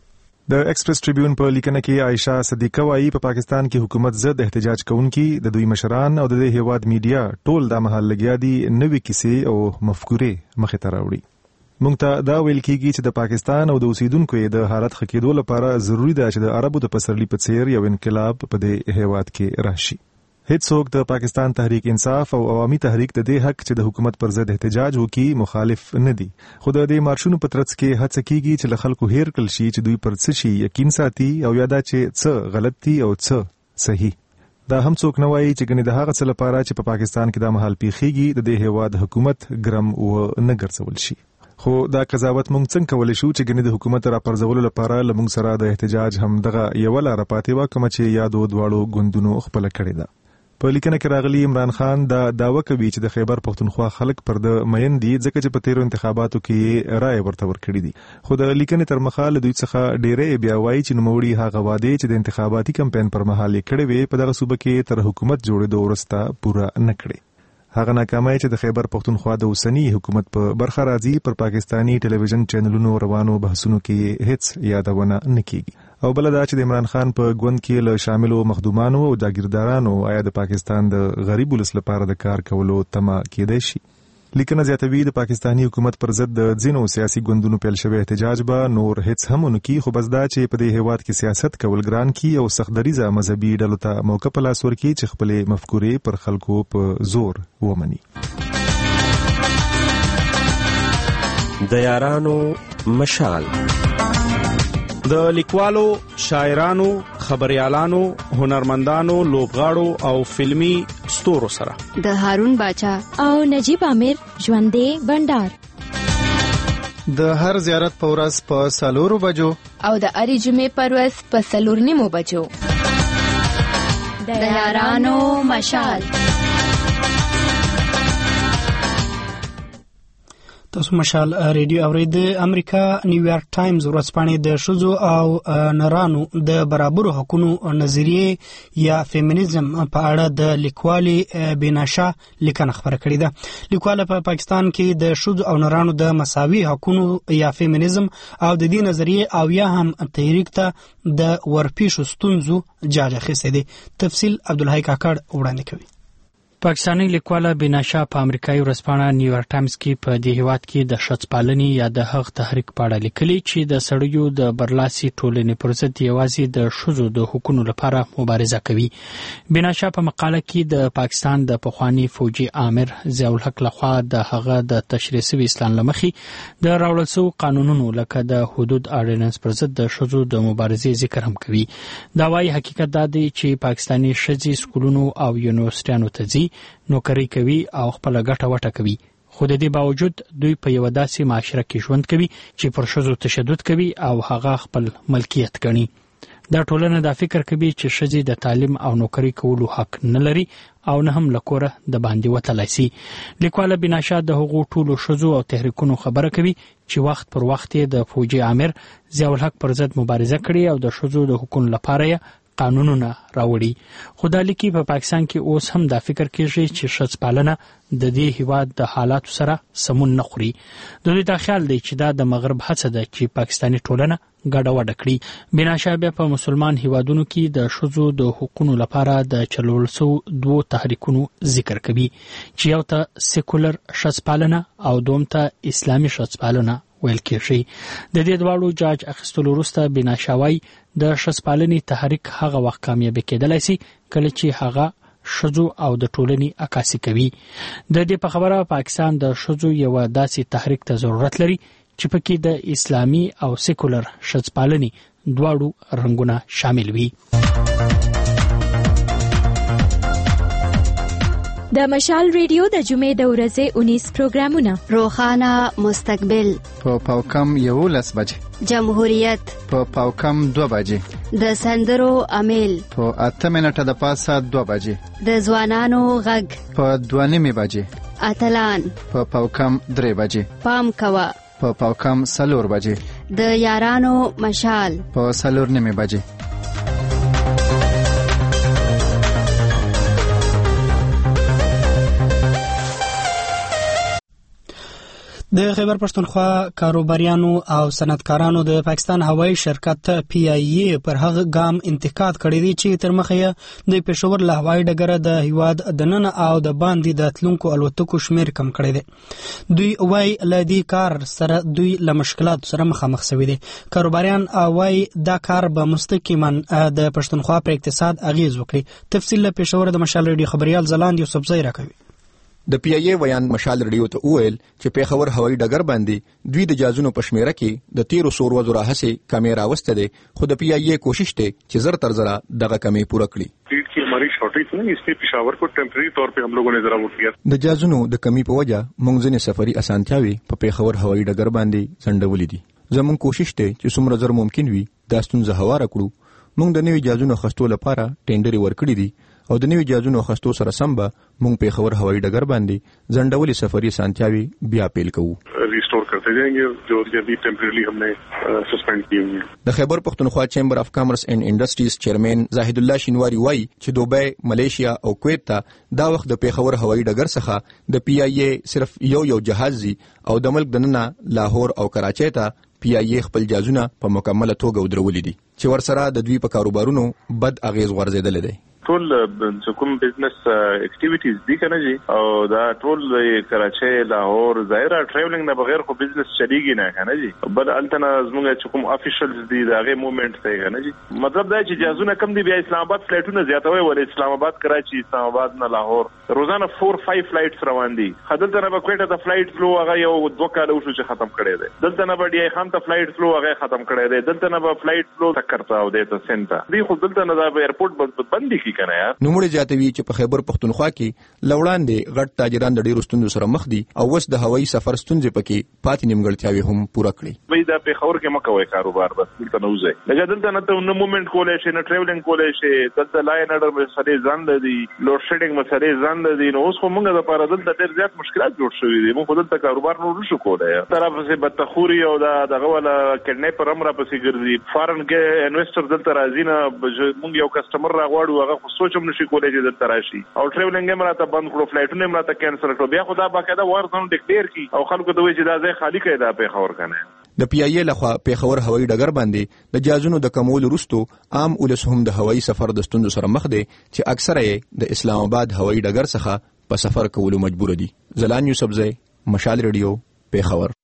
د ایکسپریس ټریبیون په لیکنه کې عائشہ صدیقه وايي په پاکستان کې حکومت ضد احتجاج کوونکي د دوی مشران او د هیواد میډیا ټول د محل لګیا دي نوې کیسې او مفکورې مخې ته راوړي. موږ ته دا ویل کیږي چې د پاکستان او د اوسیدونکو د حالت ښه کېدو لپاره ضروری ده چې د عربو د پسرلي په څیر یو انقلاب په دې هیواد کې راشي. هیڅوک د پاکستان تحریک انصاف او عوامي تحریک د دې حق چې د حکومت پر ضد احتجاج وکړي مخالف نه دي. خو د دې مارشونو په ترڅ کې هڅه کیږي چې له خلکو هیر کړل شي چې دوی پر څه شي یقین ساتي او یادا چې څه غلط دي او څه صحیح. دا هم څوک نه وایي چې ګنې د هغه څه لپاره چې په پاکستان کې د محل پیخيږي د دې هیواد حکومت ګرم و نه ګرځول شي. خو دا قضاوت مونږ څنګه کولای شو چې ګنې د حکومت را پرځولو لپاره لمونږ سره د احتجاج هم دغه یو لار پاتې و کوم چې یادو دواړو ګوندونو خپل کړی ده. په لیکنه کې راغلی عمران خان دا داوا کوي چې د خیبر پختونخوا خلک پر د مین دي ځکه چې په تیرو انتخاباتو کې رائے ورته ورکړي دي. خو د لیکنې تر مخه له دوی څخه ډېرې بیا وایي چې نوموړي هغه وعده چې د انتخاباتي کمپاین پر مهال یې کړې وي په دغه صوبه کې تر حکومت جوړېدو وروسته پوره نه کړې. هغه ناکامۍ چې د خیبر پختونخوا د اوسنی حکومت په برخه راځي پر پاکستانی ټلویزیون چینلونو روانو بحثونو کې هیڅ یادونه نه کیږي. او بل دا چې د عمران خان په ګوند کې له شاملو مخدومانو او جاګیردارانو آیا د پاکستان د غریب ولس لپاره د کار کولو تمه کېدای شي. لیکنه زیاتوي د پاکستانی حکومت پر ضد د ځینو سیاسي ګوندونو پیل شوی احتجاج به نور هیڅ هم نه کی. خو بس دا چې په دې هیواد کې سیاست کول ګران کی او سختدریزه مذهبي ډلو ته موقع په لاس ورکړي چې خپل مفکورې پر خلکو په زور ومني. د یارانو مشال د لیکوالو، شاعرانو، خبريالانو، هنرمندانو، لوبغاړو او فلمی ستورو سره د هارون باچا او نجیب عامر ژوندې بندر د هر زیارت په ورځ په سالورو بجو او د اړې جمعې پر ورځ په سلور نیمو بجو د یارانو مشال. تاسو مشال ریډیو اورید. د امریکا نیویارک ټایمز ورځپاڼه د شذو او نرانو د برابر حقوقو نظریه یا فیمینیزم په اړه د لیکوالې بیناشا لیکنه خبره کړې ده. لیکواله په پاکستان کې د شذو او نرانو د مساوي حقوقو یا فیمینیزم او د دې نظریه او یا هم تحریک ته د ورپیښو ستونزو جاج اخیسته دي. تفصیل عبدالحی کاکړ وړاندې کوي. پاکستانی لیکواله بیناشا په امریکایي ورځپاڼه نیویارک ټایمز کې په دې هیواد کې د شخصپالنې یا د حق تحریک په اړه لیکلي چې د سړیو د برلاسي ټولنې پر ضد یوازې د ښځو د حقوقو لپاره مبارزه کوي. بیناشا په مقاله کې د پاکستان د پخوانی فوجي آمر ضیاء الحق لخوا د هغه د تشریع شوي اسلام لمخې د راوړل شوو قانونونو لکه د حدود اورډیننس پر ضد د ښځو د مبارزې ذکر هم کوي. دا وايي حقیقت دا دی چې پاکستانی ښځې سکولونو او یونیورسيټانو ته ځي، نوکری کوي او خپل ګټه وټه کوي. خو د دې باوجود دوی په یو داسې معاشره کې ژوند کوي چې پر ښځو تشدد کوي او هغه خپل ملکیت ګڼي. دا ټولنه دا فکر کوي چې ښځې د تعلیم او نوکری کولو حق نه لري او نه هم لکوره د باندې وتلای شي. لیکواله بیناشا د هغو ټولو ښځو او تحریکونو خبره کوي چې وخت پر وخت د فوجي آمر ضیاء الحق پر ضد مبارزه کړې او د ښځو د حقوقو لپاره قانونونه راوړي. خو دا لیکي په پاکستان کې اوس هم دا فکر کېږي چې ښځپالنه د دې هیواد د حالاتو سره سمون نه خوري. د دوی دا خیال دی چې دا د مغرب هڅه ده چې پاکستانی ټولنه ګډه وډه کړي. بیناشا بیا په مسلمان هیوادونو کې د ښځو د حقوقو لپاره د چلول شوو دوو تحریکونو ذکر کوي چې یو ته سیکولر ښځپالنه او دوم ته اسلامي ښځپالنه ویل کېږي. د دې دواړو جاج اخیستلو وروسته بیناشا وايي د ښځپالنې تحریک هغه وخت کامیابه کېدلی شي کله چې هغه ښځو او د ټولنې عکاسي کوي. د دې په خبره پاکستان د ښځو یو داسې تحریک ته ضرورت لري چې پکې د اسلامي او سیکولر ښځپالنې دواړو رنګونه شامل وي. د مشال ریډیو د جمعې د ورځې اونیس پروګرامونه: روخانه مستقبل په پاوکم یولس بجې، جمهوریت په پاوکم دو بجې، د سندرو امیل په اته منټه د پاسه دو بجې، د ځوانانو غږ په دوه نیمې بجې، اتلان په پاوکم درې بجې، پام کوه په پاوکم څلور بجې، د یارانو مشال په څلور نیمې بجې. د خیبر پښتونخوا کاروباریانو او صنعتکارانو د پاکستان هوایي شرکت پی آی ای پر هغه ګام انتقاد کړی دی چې تر مخه د پېښور له هوایي ډګره د هیواد د نن او د باندې د تلونکو الوتکو شمیر کم کړی دی. دوی وايي له دې کار سره دوی له مشکلات سره مخامخ شوي دي. کاروباریان وايي دا کار به مستقیما د پښتونخوا پر اقتصاد اغیز وکړي. تفصیل له پېښور د مشال ریډیو خبريال زلاند یوسف زئی راکوي. د پی ای ای ویان مشال ریډیو ته وویل چې پېښور هوایي ډګر باندې دوی د جازونو په شمیره کې د تیرو سور وزو راهسې کمې راوسته دي، خو د پی ای ای کوشش دی چې زر تر زره دغه کمې پوره کړي. ریټ کی ہماری شارټیج ہے، اس لیے پشاور کو ٹیمپریری طور پہ ہم لوگوں نے ذرا وہ کیا. د جازونو د کمی په وجه موږ ځینې سفري اسانتیاوي په پېښور هوایي ډګر باندې ځنډولې دي. زموږ کوشش دی چې څومره زر ممکن وي دا ستونزه هواره کړو. موږ د نوي جازونو اخیستو لپاره ټینډرې ورکړي دي او د نوي جازونو اخیستو سره سم به موږ پېښور هوایي ډګر باندې ځنډولې سفري اسانتیاوي بیا پیل کوو. ریسٹور کرتے جائیں گے جو ابھی ٹیمپریرلی ہم نے سسپینڈ کیے ہوئے ہیں. د خیبر پختونخوا چیمبر اف کامرس اینڈ انډسټریز چیرمن زاهد الله شینواری وایي چې دوبۍ، ملیشیا او کویت ته دا وخت د پېښور هوایي ډګر څخه د پی آی ای صرف یو یو جهاز زی او د ملک دننه لاهور او کراچۍ ته پی آی ای خپل جازونه په مکمله توګه ودرولې دي چې ورسره د دوی په کاروبارونو بد اغیز غورځېدلی دی. ټول کوم بزنس اکټیویټیز دي کنه جی، او دا ټول کراچۍ، لاهور، ظاهره ټریولینګ نه بغیر خو بزنس چلیږي نه کنه جی. بل التنا زموږ چې کوم افیشلز دي دا غي موومېنټ دی کنه جی. مطلب دا چې جازونه کم دي، بیا اسلام آباد فلایټونه زیاتوي، ولې اسلام آباد کراچۍ، اسلام آباد نه لاهور روزانه فور فایو فلایټس روان دي. خدلته نه کوټه ته فلایټ فلو هغه یو دوه کال وشو چې ختم کړی دی. دلته نه ډی خان ته فلایټ فلو هغه ختم کړی دی. دلته نه فلایټ فلو تکرتا او د سنټا دی خو دلته نه دا ایرپورټ بند کی کنه یار. نوموړي زیاتوي چې په خیبر پختونخوا کې لوړاندې غټ تاجران د ډیرو ستونزو سره مخ دي او اوس د هوایي سفر ستونزې پکې پاتې نیمګړتیاوې هم پوره کړي. وای دا په خور کې مکوې کاروبار بس دلته نه وځي. لکه دلته نه ته نو موومېنټ کولای شي، نه ټریولینګ کولای شي، دلته لاین اډر مسلې ځان دي، لوډ شیډینګ مسلې ځان دي. نو اوس خو موږ د لپاره دلته ډیر زیات مشکلات جوړ شوي دي. موږ دلته کاروبار نه ورشو کولای. طرف سے بدتخوري او دا دغه ولا کډنیپر امر پسې ګرځي. فارن کې انویسټر دلته راځي نه، موږ یو کسٹمر راغواړو هغه خو سوچم نشي کولای چې دلته راشي او ټریولینګ هم راته بند کړو، فلایټونه هم راته کینسل کړو. بیا خو دا باقاعده وارزون ډیکلیئر کی او خلکو ته وایي چې دا ځای خالی کړئ دا پېښور کنه. د پی آی ای لخوا پېښور هوایي ډګر باندې د جازونو د کمولو وروسته عام ولس هم د هوایي سفر د ستونزو سره مخ دي چې اکثره یې د اسلام آباد هوایي ډګر څخه په سفر کولو مجبور دي. زلان یوسف زئی، مشال ریډیو، پېښور.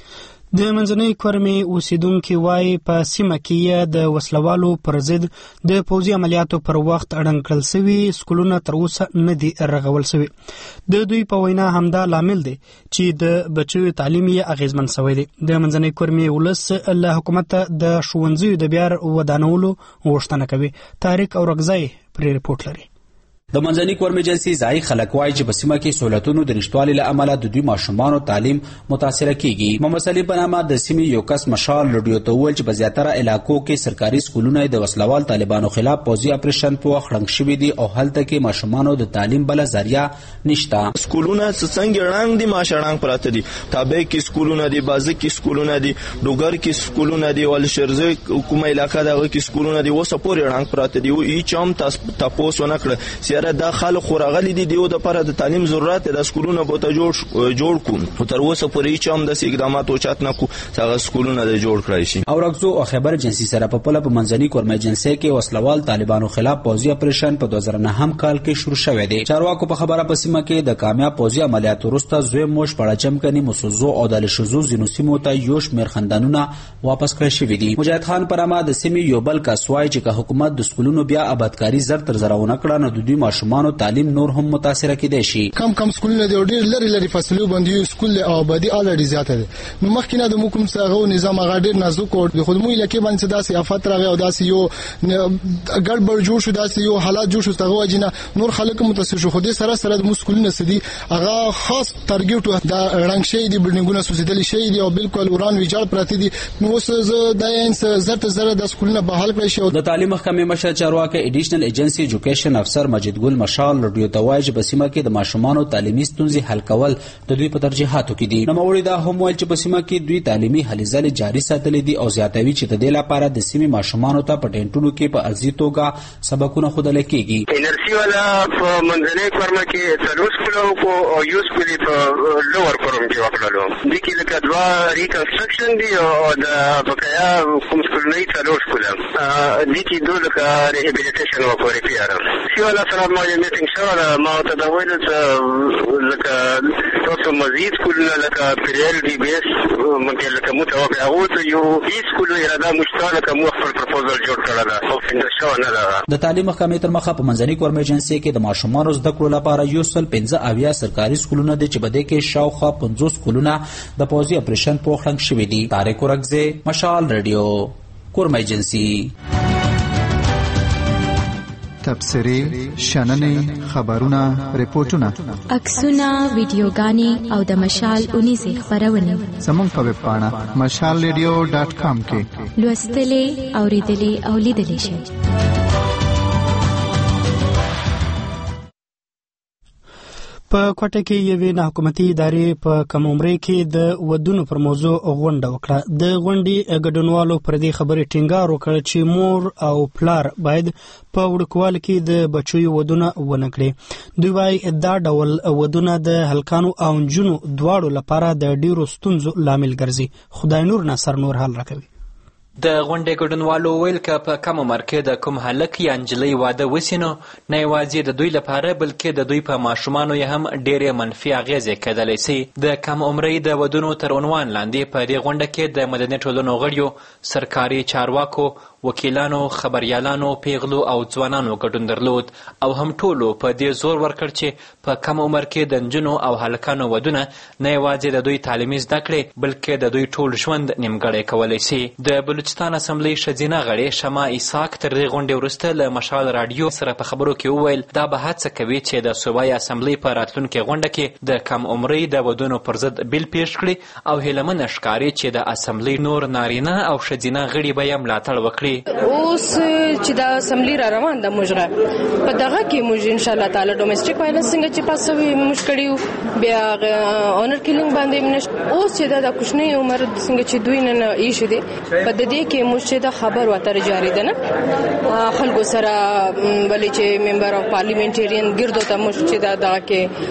د منځنۍ کورمې اوسیدونکو وايي په سیمه کې د وسلوالو پر ضد د پوځي عملیاتو پر وخت اړنګ کړل شوي سکولونه تر اوسه نه دي رغول شوي. د دوی په وینا همدا لامل دی چې د بچو تعلیم یې اغیزمن شوی دی. د منځنۍ کورمې ولس له حکومت د ښوونځیو د بیا ودانولو غوښتنه کوي. طارق اورغزی پر ریپورت لري. د منځنۍ کورم ایجنسی ځای خلک وایي چې په سیمه کې سہولتونو د نشټوالي له امله د دوی ماشومانو تعلیم متاثره کیږي. محمد سلیم په نامه د سیمې یو کس مشال ریډیو ته وویل چې په زیاتره علاقو کې سرکاري سکولونه د وسلوال طالبانو خلاف پوځي اپریشن په وخت ړنګ شوي دي او هلته کې ماشومانو د تعلیم بله ذریعه نشته. سکولونه څنګه ړنګ دي، ماشه ړنګ پراته دي. تابع کې سکولونه دي، بازه کې سکولونه دي، ډوګر کې سکولونه دي، ول شرزه کومه علاقه دغه کې سکولونه دي. وسه پورې ړنګ پراته دي. هیڅ هم تاسو نه کړ سیاره دا خلک راغلي دي دیو د لپاره د تعلیم ضرورت د سکولونو په ته جوړ جوړ کوم. خو تر اوسه پورې چې هم د اقدامات او چات نه کو څنګه سکولونه د جوړ کړی شي. او راغزو او خبر ایجنسی سره په پله په منځنۍ کورم ایجنسی کې وسلوال طالبانو خلاف پوځي اپریشن په دوه زره نهم کال کې شروع شوی دی. چارواکو په خبره په سیمه کې د کامیاب پوځي عملیاتو وروسته زوی موش پړاچم کني مسوزو او د لشزو زینو سیمو ته یو شمېر خندانونه واپس کړی شوی دي. مجاهد خان پرما د سیمې یو بل کسوای چې حکومت د سکولونو بیا آبادکاری زر تر زرهونه کړه نو د دوی ماشومانو تعلیم نور هم متاثر کېدای شي. کم کم سکولونه دی ډېر لري لري فاصلو باندې سکول او آبادی الریډي زیاته ده. نو مخکې نه د حکومت څخه نظام هغه ډېر نازک او د خدمت علاقې باندې داسې آفات راغی او داسې یو ګډوډ جوړ شو، داسې یو حالات جوړ شو څنګه وجنه نور خلک متاثر شو. خو دې سره سره د مسکولونه سدي هغه خاص ټارګټ د رنګ شي دي بلډینګونه سوسیدل شي دي او بالکل وران ویجاړ پراته دي. نو اوس د انس زرت زره د سکولونه بحال کړی شو. د تعلیم محکمې مشر چارواکي ایډیشنل ایجنسی ایجوکیشن افسر مجید ګل مشال رادیو ته وایي چې په سیمه کې د ماشومانو تعلیمي ستونزې حل کول د دوی په ترجیحاتو کې دي. نوموړي دا هم ویل چې په سیمه کې دوی تعلیمي هلې ځلې جاري ساتلې دي او زیاتوي چې د دې لپاره د سیمې ماشومانو ته په ټینټونو کې په ارزي توګه سبقونه ښودل کېږي. انرژي والا په منځنۍ فورمه کې څلور سکوله او یو سکول په لوور فورم کې وکړلو. د کې لکه دوه ریکنسټرکشن دي او د بقایا کوم سکولونه څلور سکوله د کې دوه لکه ریهابیلیټیشن او ریپیر. سی والا سره ما یې میټینګ شو ما ته دا ویل چې لکه تاسو مزید سکولونه لکه پیریل ډي بي اس مونږ لکه متوقع هغه ته یو هیڅ سکول اراده مشترکه مو خپل پروپوزل جوړ کړل او څنګه شو نه ده. د تعلیم محکمې تر مخه په منځنۍ کورم ایجنسی کې د ماشومانو زده کړو لپاره یو سل پنځه اویا سرکاري سکولونه دي چې بده کې شاوخوا پنځوس سکولونه د پوزي اپریشن په خلنګ شوي دي. طارق ورغزه مشال رادیو کورم ایجنسی. تبصرې، شننې، خبرونه، ریپورتونه، عکسونه، ویډیوګانې او د مشال اونیزې خپرونې زموږ په ویب پاڼه مشال ریډیو ډاټ کام کې لوستلې، اوریدلې او لیدلې شئ. په کوټه کې یوې نه حکومتي ادارې په کم عمرۍ کې د ودونو پر موضوع غونډه وکړه. د غونډې ګډونوالو پر دې خبرې ټینګار وکړ چې مور او پلار باید په وړوکوالي کې د بچیو ودونه ونه کړي. دوی وايي دا ډول ودونه د هلکانو او نجونو دواړو لپاره د ډیرو ستونزو لامل ګرځي. خدای نور نصر نور حل راکوي. د غونډې ګډونوالو ویل که په کم عمر کې د کوم هلک یا نجلۍ واده وسي نو نه یوازې د دوی لپاره بلکې د دوی په ماشومانو یې هم ډېرې منفي اغېزې کېدلی سي. د کم عمرۍ د ودونو تر عنوان لاندې په دې غونډه کې د مدني ټولنو غړیو، سرکاري چارواکو، وکیلانو، خبریالانو، پیغلو او ځوانانو ګډون درلود او هم ټولو په دې زور ورکړ چې په کم عمر کې د نجونو او هلکانو ودونه نه یوازې د دوی تعلیمي زده کړې بلکې د دوی ټول ژوند نیمګړی کولی سي. د بلوچستان اسمبلی ښځینه غړې شمع اسحاق تر دې غونډې وروسته له مشال راډیو سره په خبرو کې وویل دا به هڅه کوي چې د صوبایي اسمبلی په راتلونکې غونډه کې د کم عمرۍ د ودونو پر ضد بیل پیش کړي او هیلهمنه ښکاري چې د اسمبلی نور نارینه او ښځینه غړي به یې ملاتړ وکړي. اوس چې د اسمبلی را روان ده موږ په دغه کې موږ ان شاء الله تعالی ډومېسټک وایلنس څنګه چې پاسوي موږ کړیو بیا اونر کیلینګ باندې موږ اوس چې د کوشنی عمر څنګه چې دوی نن ایښ دي په دې کې موږ چې د خبر واتر جاری ده نه خلکو سره ولې چې ممبر اف پارلیمنټریان ګردو ته موږ چې دا دغه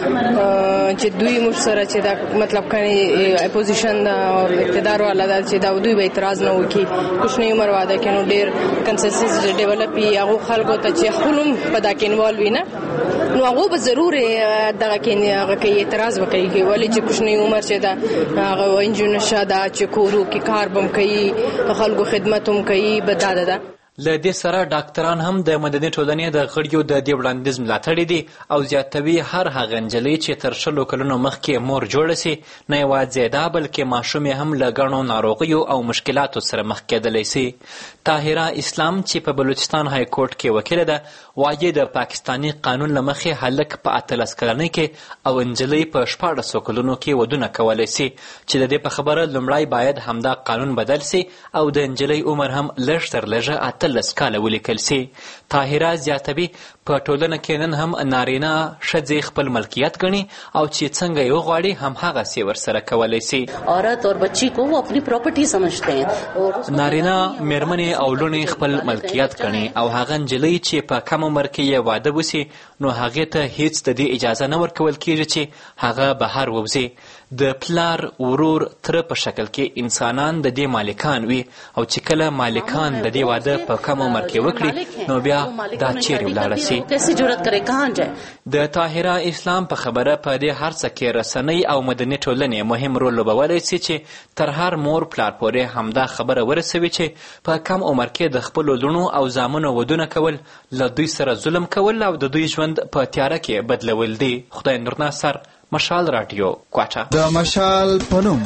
کې چې دوی موږ سره چې دا مطلب کړي اپوزیشن او اقتدار والا دا چې دا دوی به اعتراض نه وکړي کوشنی عمر واده کې نو ډیر کنسنسس ډیولپ یې هغه خلکو ته چې خپلم په دا کې انوالو وي نه نو هغه به ضرور دغه کې هغه کې اعتراض وکړي ولې چې کوشنی عمر چې دا هغه انجن شاده چې کورو کې کار بم کوي خلکو خدمت هم کوي بداده ده. له دې سره ډاکټران هم د مدني ټولنې د غړیو د دې وړاندیز ملاتړي دي او زیاتوي هر هغه نجلۍ چې تر شلو کلونو مخکې مور جوړه سي نه یوازې دا بلکې ماشوم یې هم له ګڼو ناروغیو او مشکلاتو سره مخ کېدلی سي. طاهره اسلام چې په بلوچستان های کورټ کې وکیله ده وايي د پاکستاني قانون له مخې هلک په اتلس کلنۍ کې او نجلۍ په شپاړسو کلونو کې ودونه کولی سي چې د دې په خبره لومړی باید همدا قانون بدل سي او د نجلۍ عمر هم لږ تر لږه اتلس کاله ولیکل سي. طاهره زیاتوي په ټولنه کې نن هم نارینه ښځې خپل ملکیت ګڼي او چې څنګه یې وغواړي همهغسې ورسره کولی سي. عورت اور بچی کو وہ اپنی پراپرٹی سمجھتے ہیں. نارینه میرمنې او لوڼې خپل ملکیت ګڼي او هغه نجلۍ چې په کم عمر کې یې واده وسي نو هغې ته هیڅ د دې اجازه نه ورکول کېږي چې هغه بهر ووځي. د پلار، ورور، تره په شکل کې انسانان د دې مالکان وي او چې کله مالکان د دې واده په کم عمر کې وکړي نو بیا دا چیرې ولاړه سي. कैसे जरूरत करे कहाँ जाए. د طاهره اسلام په خبره په دې هر څه کې رسنۍ او مدني ټولنې مهم رول لوبولی سي چې تر هر مور پلار پورې همدا خبره ورسوي چې په کم عمر کې د خپلو لوڼو او زامنو ودونه کول له دوی سره ظلم کول او د دوی ژوند په تیاره کې بدلول دي. خدای نور ناصر، مشال رادیو، کوټه. د مشال پنوم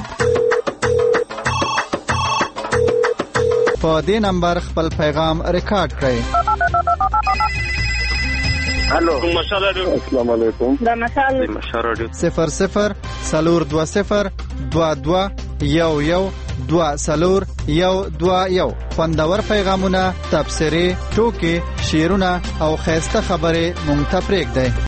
په دې نمبر خپل پیغام ریکارډ کړئ. الو مشال رادیو. السلام علیکم. د مشال مشال رادیو صفر صفر سلور دو صفر دو دو یو یو دو سلور یو دو یو. خوندور پیغامونه، تبصرې، ټوکې، شعرونه او خیسته خبرې مونږ ته پرېږدئ.